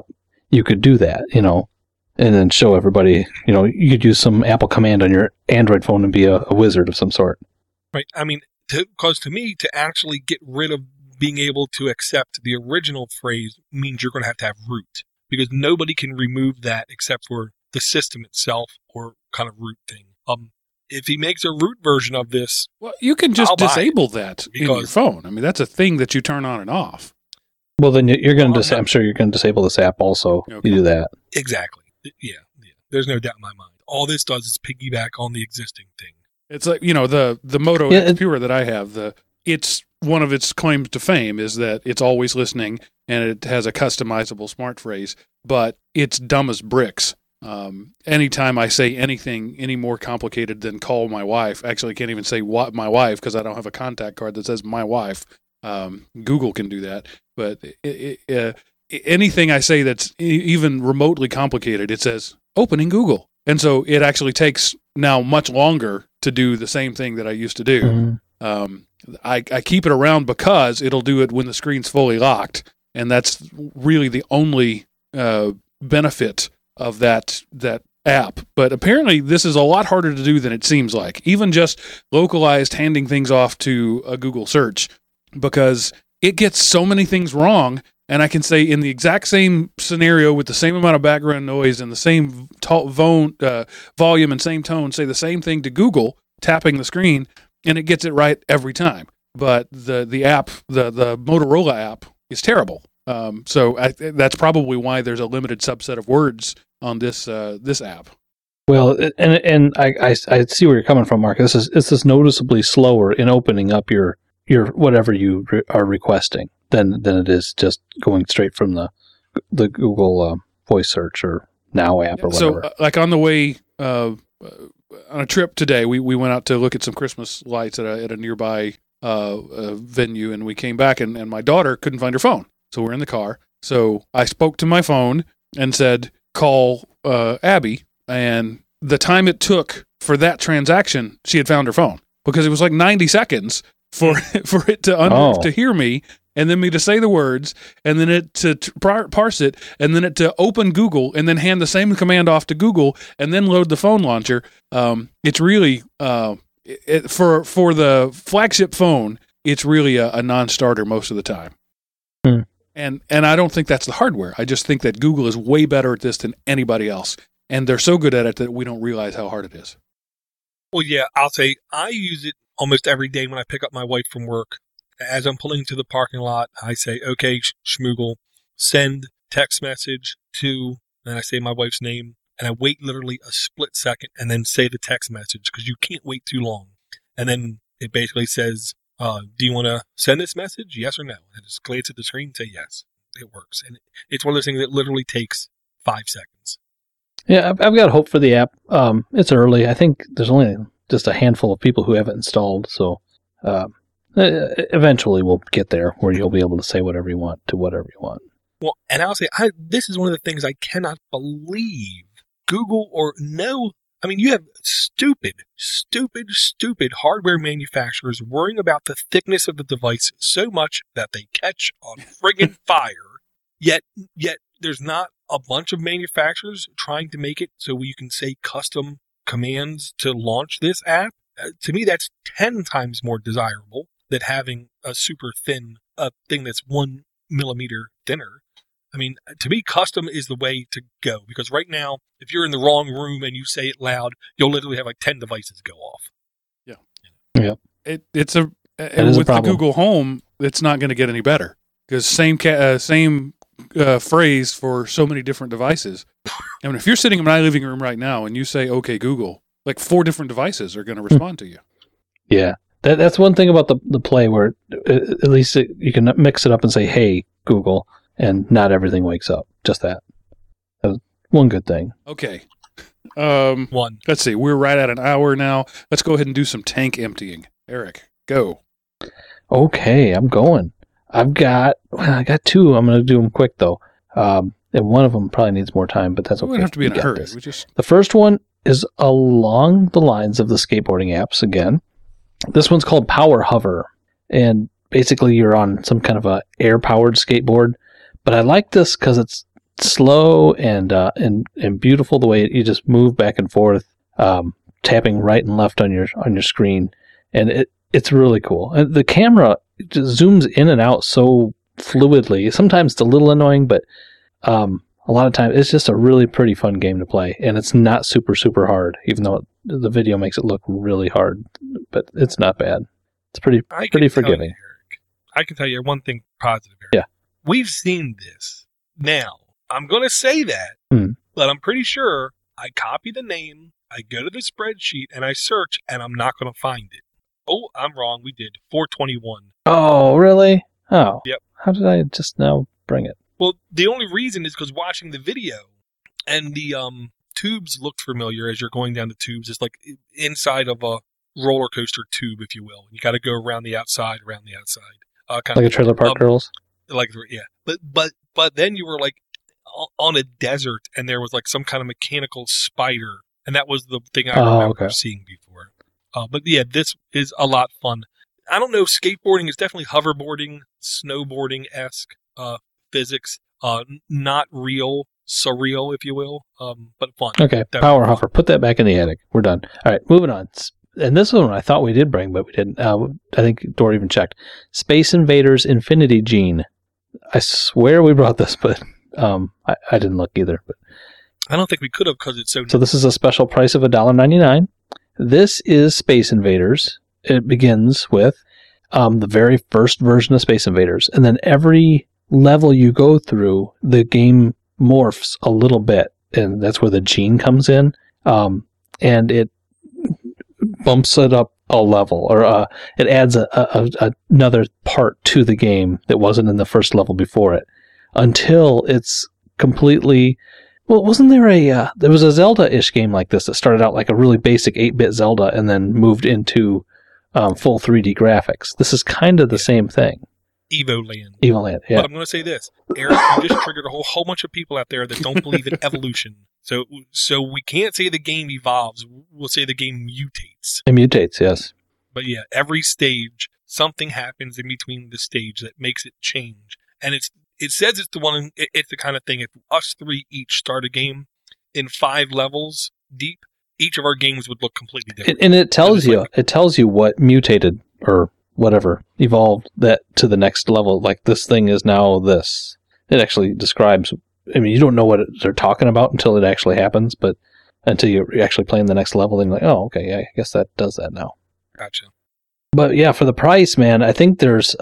you could do that, and then show everybody, you could use some Apple command on your Android phone and be a wizard of some sort. Right. I mean, because to me, to actually get rid of being able to accept the original phrase means you're going to have root, because nobody can remove that except for the system itself or kind of root thing. If he makes a root version of this, well, you can just disable that in your phone. I mean, that's a thing that you turn on and off. Well, then you're going to. I'm sure you're going to disable this app also. Okay. You do that. Exactly. Yeah. There's no doubt in my mind. All this does is piggyback on the existing thing. It's like, the Moto X Pure that I have, it's one of its claims to fame is that it's always listening and it has a customizable smart phrase, but it's dumb as bricks. Anytime I say anything any more complicated than call my wife, actually I can't even say my wife because I don't have a contact card that says my wife. Google can do that, but anything I say that's even remotely complicated, it says opening Google. And so it actually takes now much longer to do the same thing that I used to do. Mm-hmm. I keep it around because it'll do it when the screen's fully locked, and that's really the only benefit of that app. But apparently this is a lot harder to do than it seems like, even just localized handing things off to a Google search, because it gets so many things wrong. And I can say in the exact same scenario with the same amount of background noise and the same volume and same tone, say the same thing to Google, tapping the screen, and it gets it right every time. But the app, the Motorola app, is terrible. So that's probably why there's a limited subset of words on this app. Well, and I see where you're coming from, Mark. This is noticeably slower in opening up your whatever you are requesting than it is just going straight from the Google voice search or Now app or whatever. So, like on the way on a trip today, we went out to look at some Christmas lights at a nearby venue, and we came back, and my daughter couldn't find her phone. So we're in the car. So I spoke to my phone and said, call Abby, and the time it took for that transaction, she had found her phone, because it was like 90 seconds for it to hear me, and then me to say the words, and then it to parse it, and then it to open Google, and then hand the same command off to Google, and then load the phone launcher. It's really for the flagship phone, it's really a non-starter most of the time. And I don't think that's the hardware. I just think that Google is way better at this than anybody else, and they're so good at it that we don't realize how hard it is. Well, yeah, I'll say I use it almost every day when I pick up my wife from work. As I'm pulling to the parking lot, I say, okay, Schmoogle, send text message to, and I say my wife's name, and I wait literally a split second and then say the text message, because you can't wait too long. And then it basically says, do you want to send this message? Yes or no? I just glance at the screen and say yes. It works. And it's one of those things that literally takes 5 seconds. Yeah, I've got hope for the app. It's early. I think there's only just a handful of people who have it installed, so eventually we'll get there where you'll be able to say whatever you want to whatever you want. Well, and I'll say, this is one of the things I cannot believe. Google or no, I mean, you have stupid hardware manufacturers worrying about the thickness of the device so much that they catch on friggin' fire. Yet there's not a bunch of manufacturers trying to make it so you can say custom commands to launch this app. To me, that's 10 times more desirable than having a super thin thing that's 1 millimeter thinner. I mean, to me, custom is the way to go, because right now, if you're in the wrong room and you say it loud, you'll literally have like 10 devices go off. Yeah. Yeah. With the Google Home, it's not going to get any better, because same phrase for so many different devices. I mean, if you're sitting in my living room right now and you say, okay, Google, like 4 different devices are going to respond to you. Yeah. That's one thing about the Play, where at least you can mix it up and say, hey, Google, and not everything wakes up. Just that. That was one good thing. Okay. One. Let's see. We're right at an hour now. Let's go ahead and do some tank emptying. Eric, go. Okay, I'm going. I got 2. I'm going to do them quick, though. And one of them probably needs more time, but that's okay. We don't have to be in a hurry. The first one is along the lines of the skateboarding apps again. This one's called Power Hover. And basically you're on some kind of a air-powered skateboard. But I like this because slow and beautiful the way you just move back and forth, tapping right and left on your screen, and it's really cool. And the camera just zooms in and out so fluidly. Sometimes it's a little annoying, but a lot of times it's just a really pretty fun game to play, and it's not super hard, even though the video makes it look really hard. But it's not bad. It's pretty forgiving. Eric, I can tell you one thing positive, Eric. Yeah. We've seen this. Now, I'm going to say that, but I'm pretty sure I copy the name, I go to the spreadsheet, and I search, and I'm not going to find it. Oh, I'm wrong. We did 421. Oh, really? Oh. Yep. How did I just now bring it? Well, the only reason is because watching the video, and the tubes looked familiar as you're going down the tubes. It's like inside of a roller coaster tube, if you will. You got to go around the outside. Like a Trailer Park Girls? Yeah. But then you were like on a desert, and there was like some kind of mechanical spider, and that was the thing I remember seeing before. But yeah, this is a lot of fun. I don't know, skateboarding is definitely hoverboarding, snowboarding-esque physics. Not real, surreal, if you will, but fun. Okay, definitely Power Hover. Put that back in the attic. We're done. All right, moving on. And this one I thought we did bring, but we didn't. I think Dora even checked. Space Invaders Infinity Gene. I swear we brought this, but I didn't look either. But I don't think we could have because it's so... So this is a special price of $1.99. This is Space Invaders. It begins with the very first version of Space Invaders. And then every level you go through, the game morphs a little bit. And that's where the gene comes in. And it bumps it up a level. Or it adds another part to the game that wasn't in the first level before it. Until it's completely... Well, wasn't there there was a Zelda-ish game like this that started out like a really basic 8-bit Zelda and then moved into full 3D graphics. This is kind of the same thing. Evoland, yeah. But I'm going to say this. Eric, you just triggered a whole bunch of people out there that don't believe in evolution. So we can't say the game evolves. We'll say the game mutates. It mutates, yes. But yeah, every stage, something happens in between the stage that makes it change. And it says it's the kind of thing, if us three each start a game in 5 levels deep, each of our games would look completely different. And it tells you what mutated or whatever evolved that to the next level. Like this thing is now this. It actually describes, I mean, you don't know what they're talking about until it actually happens, but until you're actually playing the next level, then you're like, oh, okay, yeah, I guess that does that now. Gotcha. But yeah, for the price, man, I think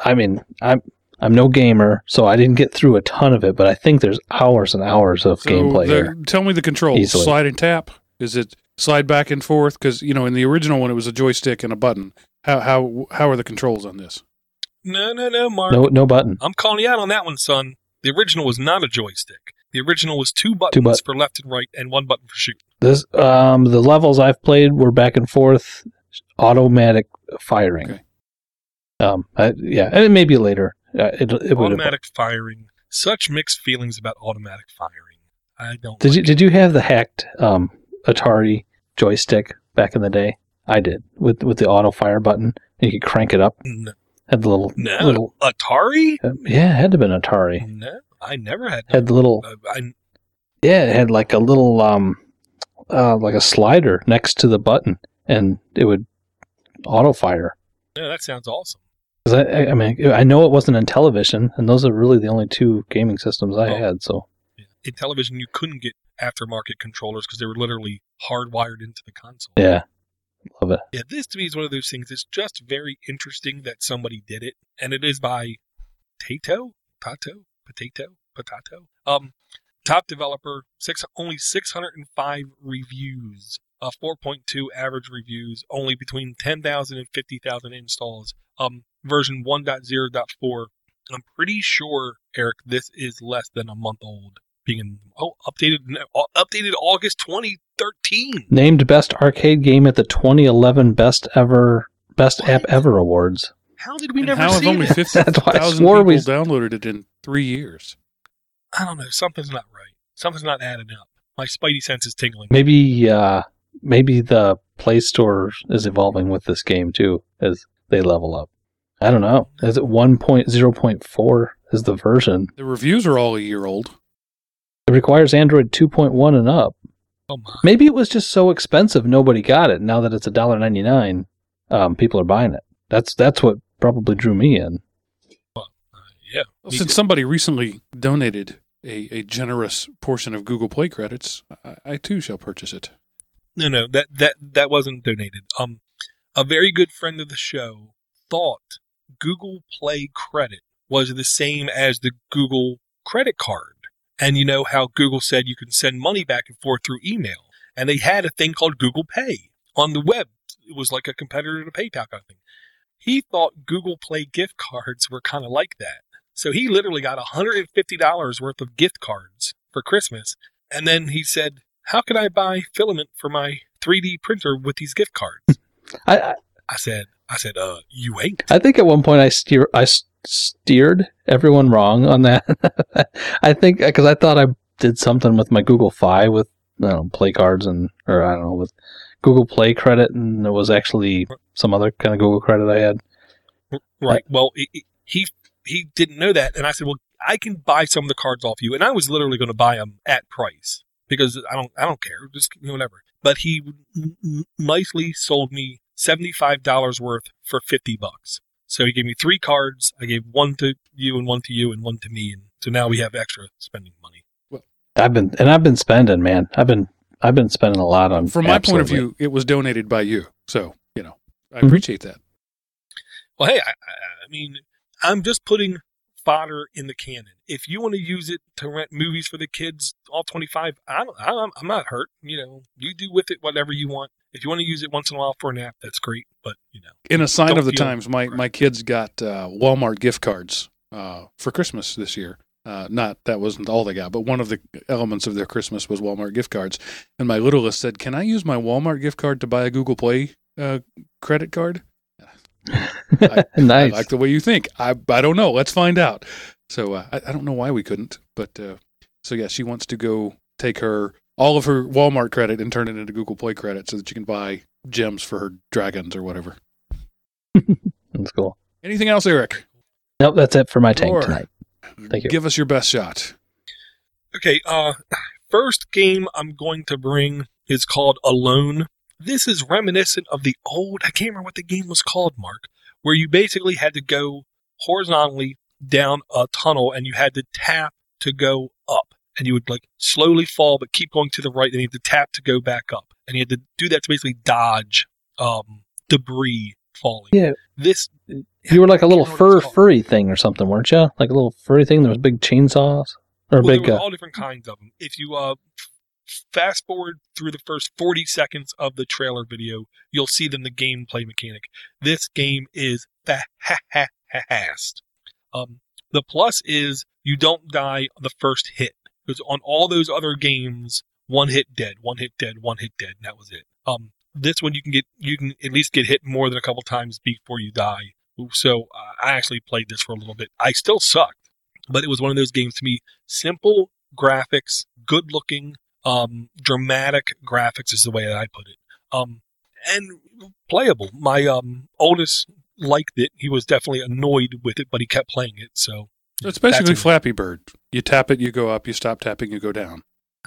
I'm no gamer, so I didn't get through a ton of it, but I think there's hours and hours of gameplay here. Tell me the controls. Easily. Slide and tap? Is it slide back and forth? Because, in the original one, it was a joystick and a button. How are the controls on this? No, Mark. No button. I'm calling you out on that one, son. The original was not a joystick. The original was 2 buttons for left and right and 1 button for shoot. This the levels I've played were back and forth, automatic firing. Okay. And maybe later. It automatic firing. Such mixed feelings about automatic firing. I don't. Did you have the hacked Atari joystick back in the day? I did with the auto fire button, and you could crank it up. No. Had the little Atari. Yeah, it had to have been Atari. No, I never had. Had the little. It had like a little like a slider next to the button, and it would auto fire. Yeah, that sounds awesome. I know it wasn't in television, and those are really the only 2 gaming systems I had. So, in television, you couldn't get aftermarket controllers because they were literally hardwired into the console. Yeah, love it. Yeah, this to me is one of those things. It's just very interesting that somebody did it, and it is by Potato. Top developer, only 605 reviews, 4.2 average reviews, only between 10,000 and 50,000 installs. Version 1.0.4. I'm pretty sure, Eric, this is less than a month old. Updated August 2013. Named best arcade game at the 2011 Best App Ever Awards. How did we never see How have only 50,000 people downloaded it in 3 years? I don't know. Something's not right. Something's not adding up. My spidey sense is tingling. Maybe the Play Store is evolving with this game too as they level up. I don't know. Is it 1.0.4 is the version? The reviews are all a year old. It requires Android 2.1 and up. Oh my. Maybe it was just so expensive nobody got it. Now that it's $1.99, people are buying it. That's what probably drew me in. Yeah. Well, since somebody recently donated a generous portion of Google Play credits, I too shall purchase it. No, that wasn't donated. A very good friend of the show thought Google Play credit was the same as the Google credit card. And you know how Google said you can send money back and forth through email. And they had a thing called Google Pay on the web. It was like a competitor to PayPal kind of thing. He thought Google Play gift cards were kind of like that. So he literally got $150 worth of gift cards for Christmas. And then he said, how can I buy filament for my 3D printer with these gift cards? I said, you ain't. I think at one point I steered everyone wrong on that. I think because I thought I did something with my Google Fi with Play cards with Google Play credit, and it was actually some other kind of Google credit I had. Right. Well, he didn't know that, and I said, well, I can buy some of the cards off you, and I was literally going to buy them at price because I don't care, just whatever. But he nicely sold me $75 worth for $50. So he gave me 3 cards. I gave one to you and one to you and one to me, and so now we have extra spending money. Well, I've been spending, man. I've been spending a lot on. From my point of view, it was donated by you, so I appreciate that. Well, hey, I mean, I'm just putting fodder in the cannon. If you want to use it to rent movies for the kids, all 25, I'm not hurt. You do with it whatever you want. If you want to use it once in a while for a nap, that's great. But in a sign of the times, my kids got Walmart gift cards for Christmas this year. That wasn't all they got, but one of the elements of their Christmas was Walmart gift cards. And my littlest said, "Can I use my Walmart gift card to buy a Google Play credit card?" Nice. I like the way you think. I don't know. Let's find out. So I don't know why we couldn't, but so yeah, she wants to go take all of her Walmart credit and turn it into Google Play credit so that she can buy gems for her dragons or whatever. That's cool. Anything else, Eric? Nope, that's it for my tank tonight. Thank you. Give us your best shot. Okay, first game I'm going to bring is called Alone. This is reminiscent of the old, I can't remember what the game was called, Mark, where you basically had to go horizontally down a tunnel and you had to tap to go up. And you would slowly fall, but keep going to the right. And you had to tap to go back up. And you had to do that to basically dodge debris falling. Yeah. You were like a little furry thing or something, weren't you? Like a little furry thing. There was big chainsaws or there big. Were all different kinds of them. If you fast forward through the first 40 seconds of the trailer video, you'll see the gameplay mechanic. This game is fast. The plus is you don't die the first hit. Because on all those other games, one hit dead, one hit dead, one hit dead, and that was it. This one you can at least get hit more than a couple times before you die. So I actually played this for a little bit. I still sucked, but it was one of those games to me. Simple graphics, good looking, dramatic graphics is the way that I put it. And playable. My oldest liked it. He was definitely annoyed with it, but he kept playing it. So it's basically Flappy Bird. You tap it, you go up. You stop tapping, you go down.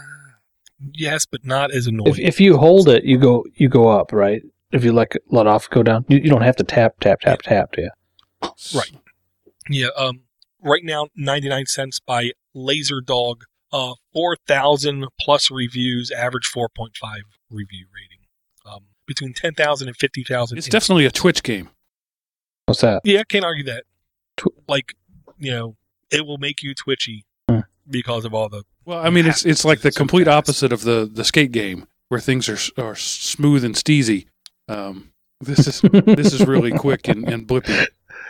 Yes, but not as annoying. If you hold it, you go up, right? If you let off, go down. You don't have to tap, do you? Right. Yeah. Right now, 99 cents by Laserdog. 4,000 plus reviews, average 4.5 review rating. Between 10,000 and 50,000. It's definitely a Twitch game. What's that? Yeah, can't argue that. It will make you twitchy because of all the. Well, I mean, it's like the complete opposite of the skate game where things are smooth and steezy. This is really quick and blippy.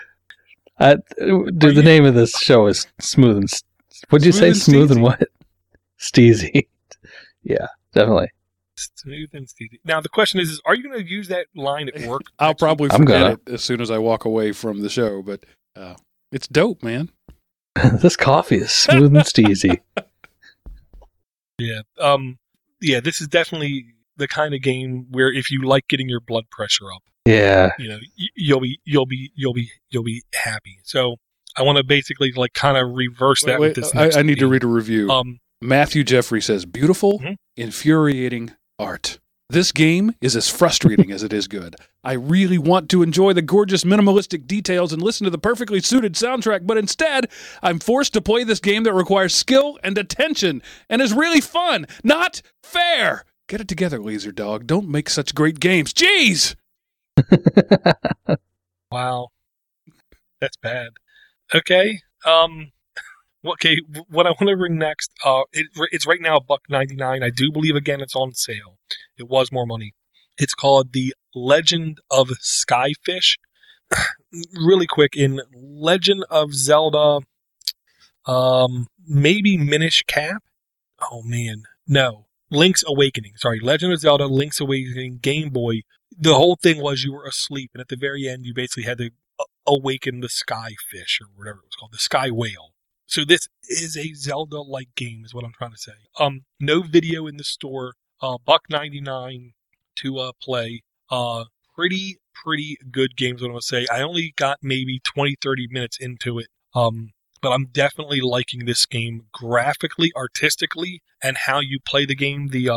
The name of this show is Smooth and. What'd you say? Smooth and what? Steezy. Yeah, definitely. Smooth and steezy. Now the question is are you going to use that line at work? I'll probably forget it as soon as I walk away from the show, but it's dope, man. This coffee is smooth and steezy. Yeah. This is definitely the kind of game where if you like getting your blood pressure up, you'll be happy. So I want to basically kind of reverse that with this. I need to read a review. Matthew Jeffrey says, beautiful, infuriating art. This game is as frustrating as it is good. I really want to enjoy the gorgeous minimalistic details and listen to the perfectly suited soundtrack, but instead, I'm forced to play this game that requires skill and attention and is really fun. Not fair. Get it together, Laser Dog. Don't make such great games. Jeez! Wow. That's bad. Okay. Okay, what I want to bring next, it's right now $1.99. I do believe, again, it's on sale. It was more money. It's called The Legend of Skyfish. Really quick, in Legend of Zelda, maybe Minish Cap? Oh, man. No. Link's Awakening. Sorry, Legend of Zelda, Link's Awakening, Game Boy. The whole thing was you were asleep, and at the very end, you basically had to awaken the Skyfish, or whatever it was called, the Sky Whale. So this is a Zelda-like game, is what I'm trying to say. No video in the store. $1.99 to play. Pretty good games, what I'm going to say. I only got maybe 20, 30 minutes into it. But I'm definitely liking this game graphically, artistically, and how you play the game. The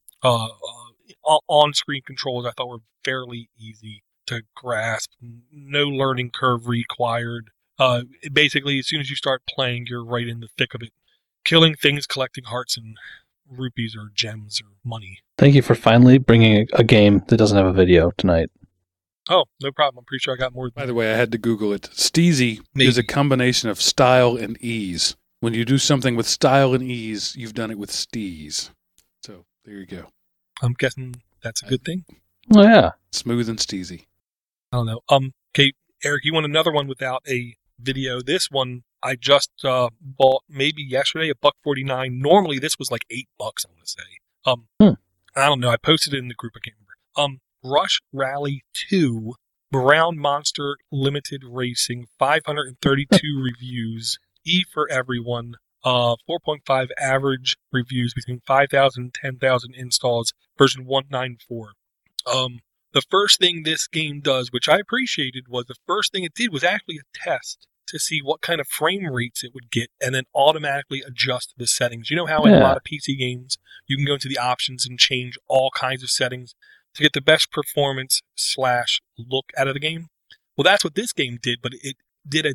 on-screen controls I thought were fairly easy to grasp. No learning curve required. Basically, as soon as you start playing, you're right in the thick of it. Killing things, collecting hearts and rupees or gems or money. Thank you for finally bringing a game that doesn't have a video tonight. Oh, no problem. I'm pretty sure I got more. By the way, I had to Google it. Steezy is a combination of style and ease. When you do something with style and ease, you've done it with steez. So, there you go. I'm guessing that's a good thing? Oh, yeah. Smooth and steezy. I don't know. Okay, Eric, you want another one without a video? This one I just bought maybe yesterday, $1.49. Normally this was like $8, I'm going to say. I don't know. I posted it in the group. I can't remember. Rush Rally 2, Brown Monster Limited Racing, 532 reviews, E for everyone, 4.5 average reviews between 5,000 and 10,000 installs, version 194. The first thing this game does, which I appreciated, was the first thing it did was actually a test to see what kind of frame rates it would get and then automatically adjust the settings. You know how in a lot of PC games, you can go into the options and change all kinds of settings to get the best performance / look out of the game? Well, that's what this game did, but it did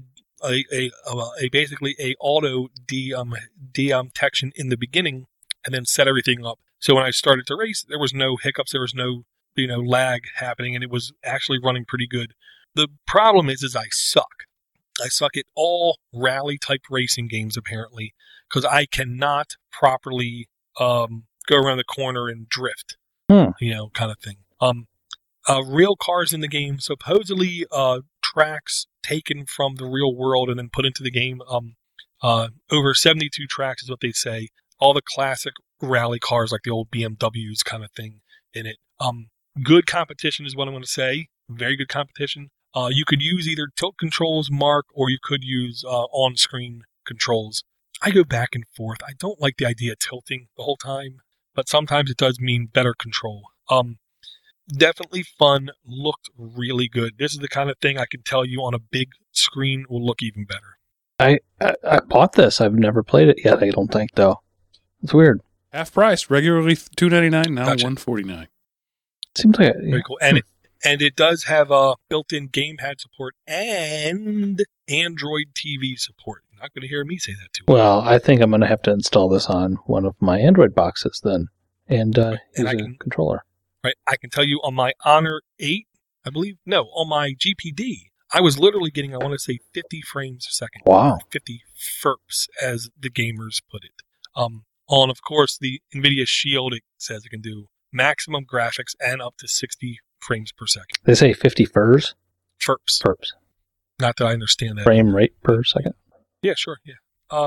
a basically a auto detection in the beginning and then set everything up. So when I started to race, there was no hiccups, there was no lag happening, and it was actually running pretty good. The problem is I suck. I suck at all rally-type racing games, apparently, because I cannot properly go around the corner and drift, kind of thing. Real cars in the game, supposedly tracks taken from the real world and then put into the game. Over 72 tracks is what they say. All the classic rally cars, like the old BMWs kind of thing in it. Good competition is what I'm going to say. Very good competition. You could use either tilt controls, Mark, or you could use on-screen controls. I go back and forth. I don't like the idea of tilting the whole time, but sometimes it does mean better control. Definitely fun. Looked really good. This is the kind of thing I can tell you on a big screen will look even better. I bought this. I've never played it yet, I don't think, though. It's weird. Half price, regularly $2.99, now $1.49. Seems like very cool. And it does have built-in gamepad support and Android TV support. You're not going to hear me say that too. Well, I think I'm going to have to install this on one of my Android boxes then, and use a controller. Right. I can tell you on my Honor 8, I believe, on my GPD, I was literally getting, I want to say, 50 frames a second. Wow. 50 FERPs, as the gamers put it. On, of course, the NVIDIA Shield, it says it can do maximum graphics and up to 60 frames per second. They say 50 FERPs? FERPs. Not that I understand that. Frame rate per second? Yeah, sure, yeah.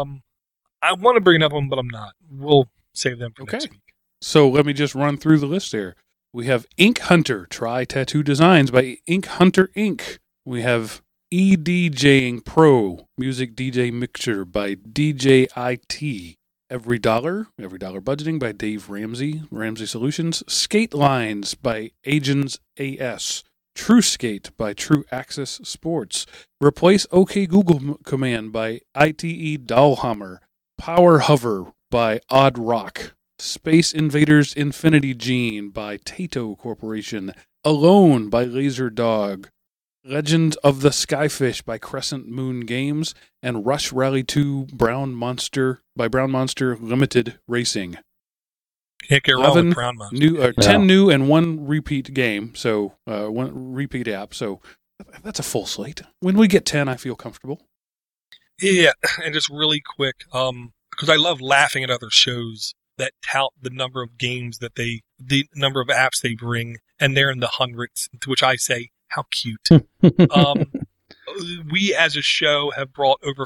I want to bring another one, but I'm not. We'll save them for next week. So let me just run through the list there. We have Ink Hunter, Try Tattoo Designs by Ink Hunter Inc. We have EDJing Pro, Music DJ Mixture by DJIT. Every Dollar Budgeting by Dave Ramsey, Ramsey Solutions. Skate Lines by Agents AS. True Skate by True Access Sports. Replace OK Google Command by ITE Dollhammer. Power Hover by Odd Rock. Space Invaders Infinity Gene by Tato Corporation. Alone by Laser Dog. Legend of the Skyfish by Crescent Moon Games. And Rush Rally 2 Brown Monster by Brown Monster Limited Racing. Can't get wrong with Brown Monster. 10 new and 1 repeat game, so 1 repeat app. So that's a full slate. When we get 10, I feel comfortable. Yeah, and just really quick, because I love laughing at other shows that tout the number of games that the number of apps they bring, and they're in the hundreds, to which I say, how cute. We as a show have brought over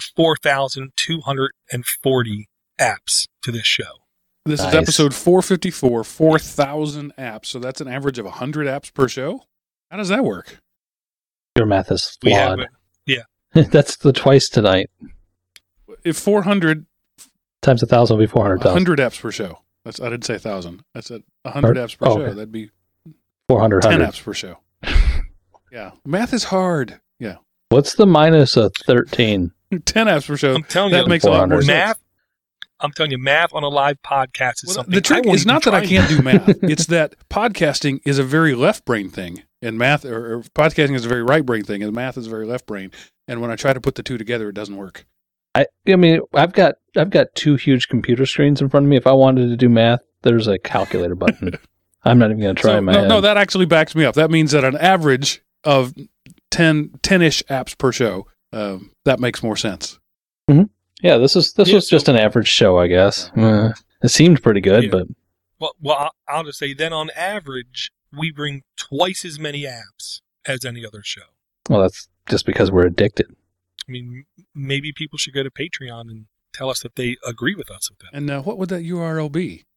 4,240 apps to this show. This is episode 454, 4,000 apps. So that's an average of 100 apps per show? How does that work? Your math is flawed. Yeah. That's the twice tonight. If 400 times 1,000 will be 400,000. 100 apps per show. I didn't say 1,000. I said 100 apps per show. Okay. That'd be 400. 10 apps per show. Yeah. Math is hard. Yeah. What's the minus of 13? 10 apps per show. I'm telling that you, makes a lot more math. sense. I'm telling you, math on a live podcast is something. The trick is not that I can't do math. It's that podcasting is a very left brain thing, and math or podcasting is a very right brain thing, and math is a very left brain. And when I try to put the two together, it doesn't work. I mean, I've got 2 huge computer screens in front of me. If I wanted to do math, there's a calculator button. I'm not even going to try No, that actually backs me up. That means that an average of 10-ish apps per show, that makes more sense. Mm-hmm. Yeah, this was just an average show, I guess. It seemed pretty good, but... Well, I'll just say then on average, we bring twice as many apps as any other show. Well, that's just because we're addicted. I mean, maybe people should go to Patreon and tell us that they agree with us with that. And what would that URL be?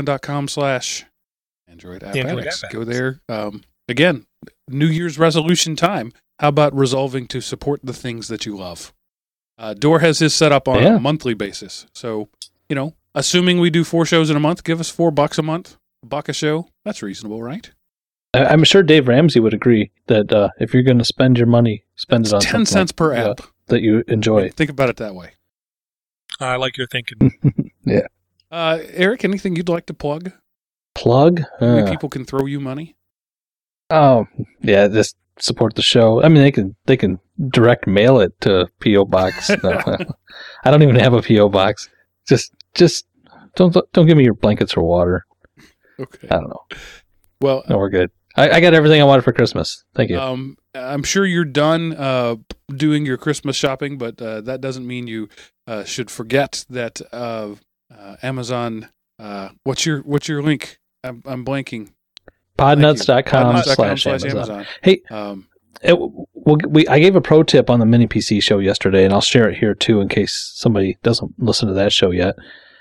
Patreon.com/Android App Addicts. Go there. Again, New Year's resolution time. How about resolving to support the things that you love? Door has his set up on a monthly basis. So, assuming we do 4 shows in a month, give us $4 a month, $1 a show. That's reasonable, right? I'm sure Dave Ramsey would agree that if you're going to spend your money, spend it on 10 cents per app that you enjoy. Yeah, think about it that way. I like your thinking. Yeah. Eric, anything you'd like to plug? Plug? Maybe people can throw you money? Oh, yeah, just support the show. I mean, they can direct mail it to P.O. Box. No, I don't even have a P.O. Box. Just don't give me your blankets or water. Okay. I don't know. Well, no, we're good. I got everything I wanted for Christmas. Thank you. I'm sure you're done doing your Christmas shopping, but that doesn't mean you should forget that Amazon. What's your link? I'm blanking. Podnuts.com/Amazon. Hey, I gave a pro tip on the Mini PC show yesterday, and I'll share it here too in case somebody doesn't listen to that show yet.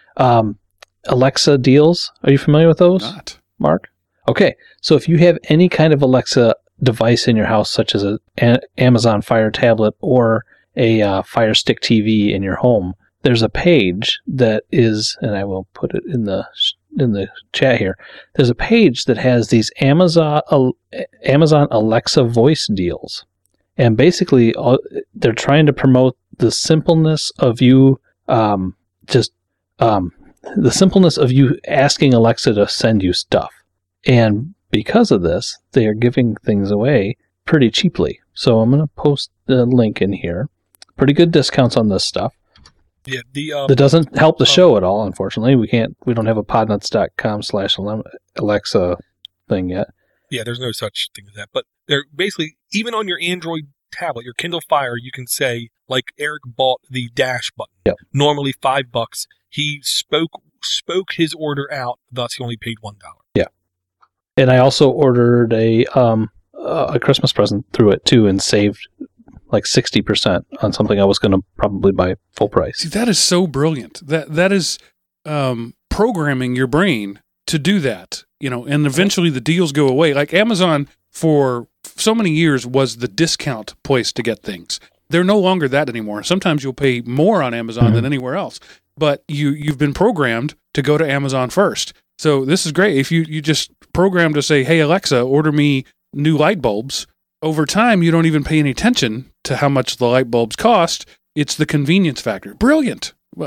Alexa deals. Are you familiar with those? Not. Mark? Okay, so if you have any kind of Alexa device in your house, such as an Amazon Fire tablet or a Fire Stick TV in your home, there's a page that is, and I will put it in the chat here. There's a page that has these Amazon Alexa voice deals, and basically they're trying to promote the simpleness of you, the simpleness of you asking Alexa to send you stuff. And because of this, they are giving things away pretty cheaply. So I'm going to post the link in here. Pretty good discounts on this stuff. Yeah, that doesn't help the show at all, unfortunately. We don't have a podnuts.com/Alexa thing yet. Yeah, there's no such thing as that. But they're basically, even on your Android tablet, your Kindle Fire, you can say, like Eric bought the dash button. Yep. Normally $5. He spoke his order out, thus he only paid $1. Yeah. And I also ordered a Christmas present through it too, and saved like 60% on something I was going to probably buy full price. See, that is so brilliant. That is programming your brain to do that, and eventually the deals go away. Like Amazon for so many years was the discount place to get things. They're no longer that anymore. Sometimes you'll pay more on Amazon than anywhere else, but you've been programmed to go to Amazon first. So this is great. If you just program to say, hey, Alexa, order me new light bulbs, over time, you don't even pay any attention to how much the light bulbs cost. It's the convenience factor. Brilliant.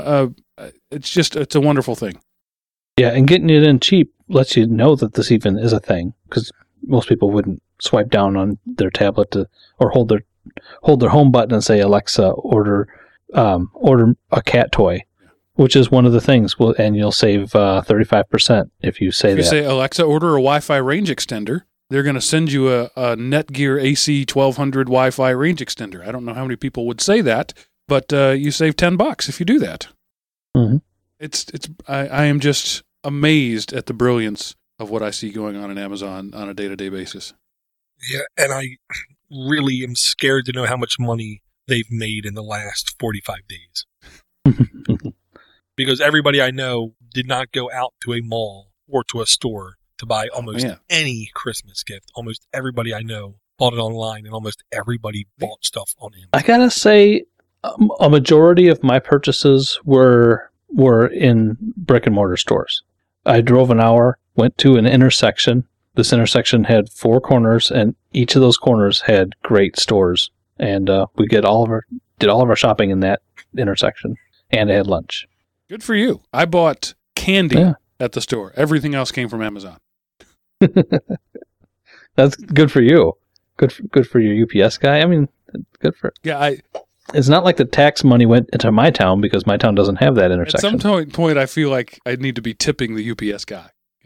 it's a wonderful thing. Yeah, and getting it in cheap lets you know that this even is a thing, because most people wouldn't swipe down on their tablet or hold their home button and say, Alexa, order a cat toy, which is one of the things. And you'll save 35% if you say that. If you say, Alexa, order a Wi-Fi range extender, they're going to send you a Netgear AC 1200 Wi-Fi range extender. I don't know how many people would say that, but you save $10 if you do that. Mm-hmm. I am just amazed at the brilliance of what I see going on in Amazon on a day-to-day basis. Yeah, and I really am scared to know how much money they've made in the last 45 days. Because everybody I know did not go out to a mall or to a store to buy almost any Christmas gift. Almost everybody I know bought it online, and almost everybody bought stuff on Amazon. I gotta say, a majority of my purchases were in brick and mortar stores. I drove an hour, went to an intersection. This intersection had 4 corners, and each of those corners had great stores. And we did all of our shopping in that intersection, and I had lunch. Good for you. I bought candy at the store. Everything else came from Amazon. That's good for you. Good for your UPS guy. I mean, good for. Yeah, it's not like the tax money went into my town, because my town doesn't have that intersection. At some point, I feel like I need to be tipping the UPS guy.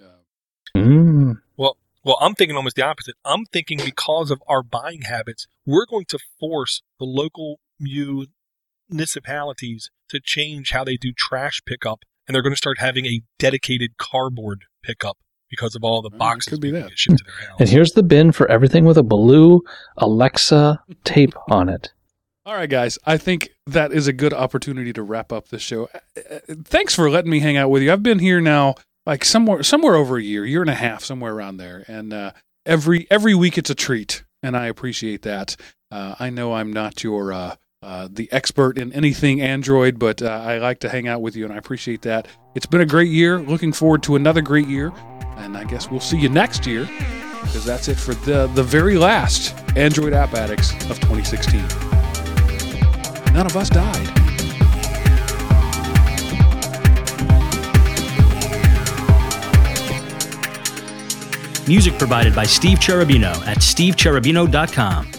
Well, I'm thinking almost the opposite. I'm thinking because of our buying habits, we're going to force the local municipalities to change how they do trash pickup, and they're going to start having a dedicated cardboard pickup because of all the boxes could be that. Get shipped to their house. And here's the bin for everything with a blue Alexa tape on it. All right, guys. I think that is a good opportunity to wrap up the show. Thanks for letting me hang out with you. I've been here now like somewhere over a year and a half, somewhere around there. And every week it's a treat, and I appreciate that. I know I'm not your the expert in anything Android, but I like to hang out with you, and I appreciate that. It's been a great year. Looking forward to another great year, and I guess we'll see you next year, because that's it for the very last Android App Addicts of 2016. None of us died. Music provided by Steve Cherubino at stevecherubino.com.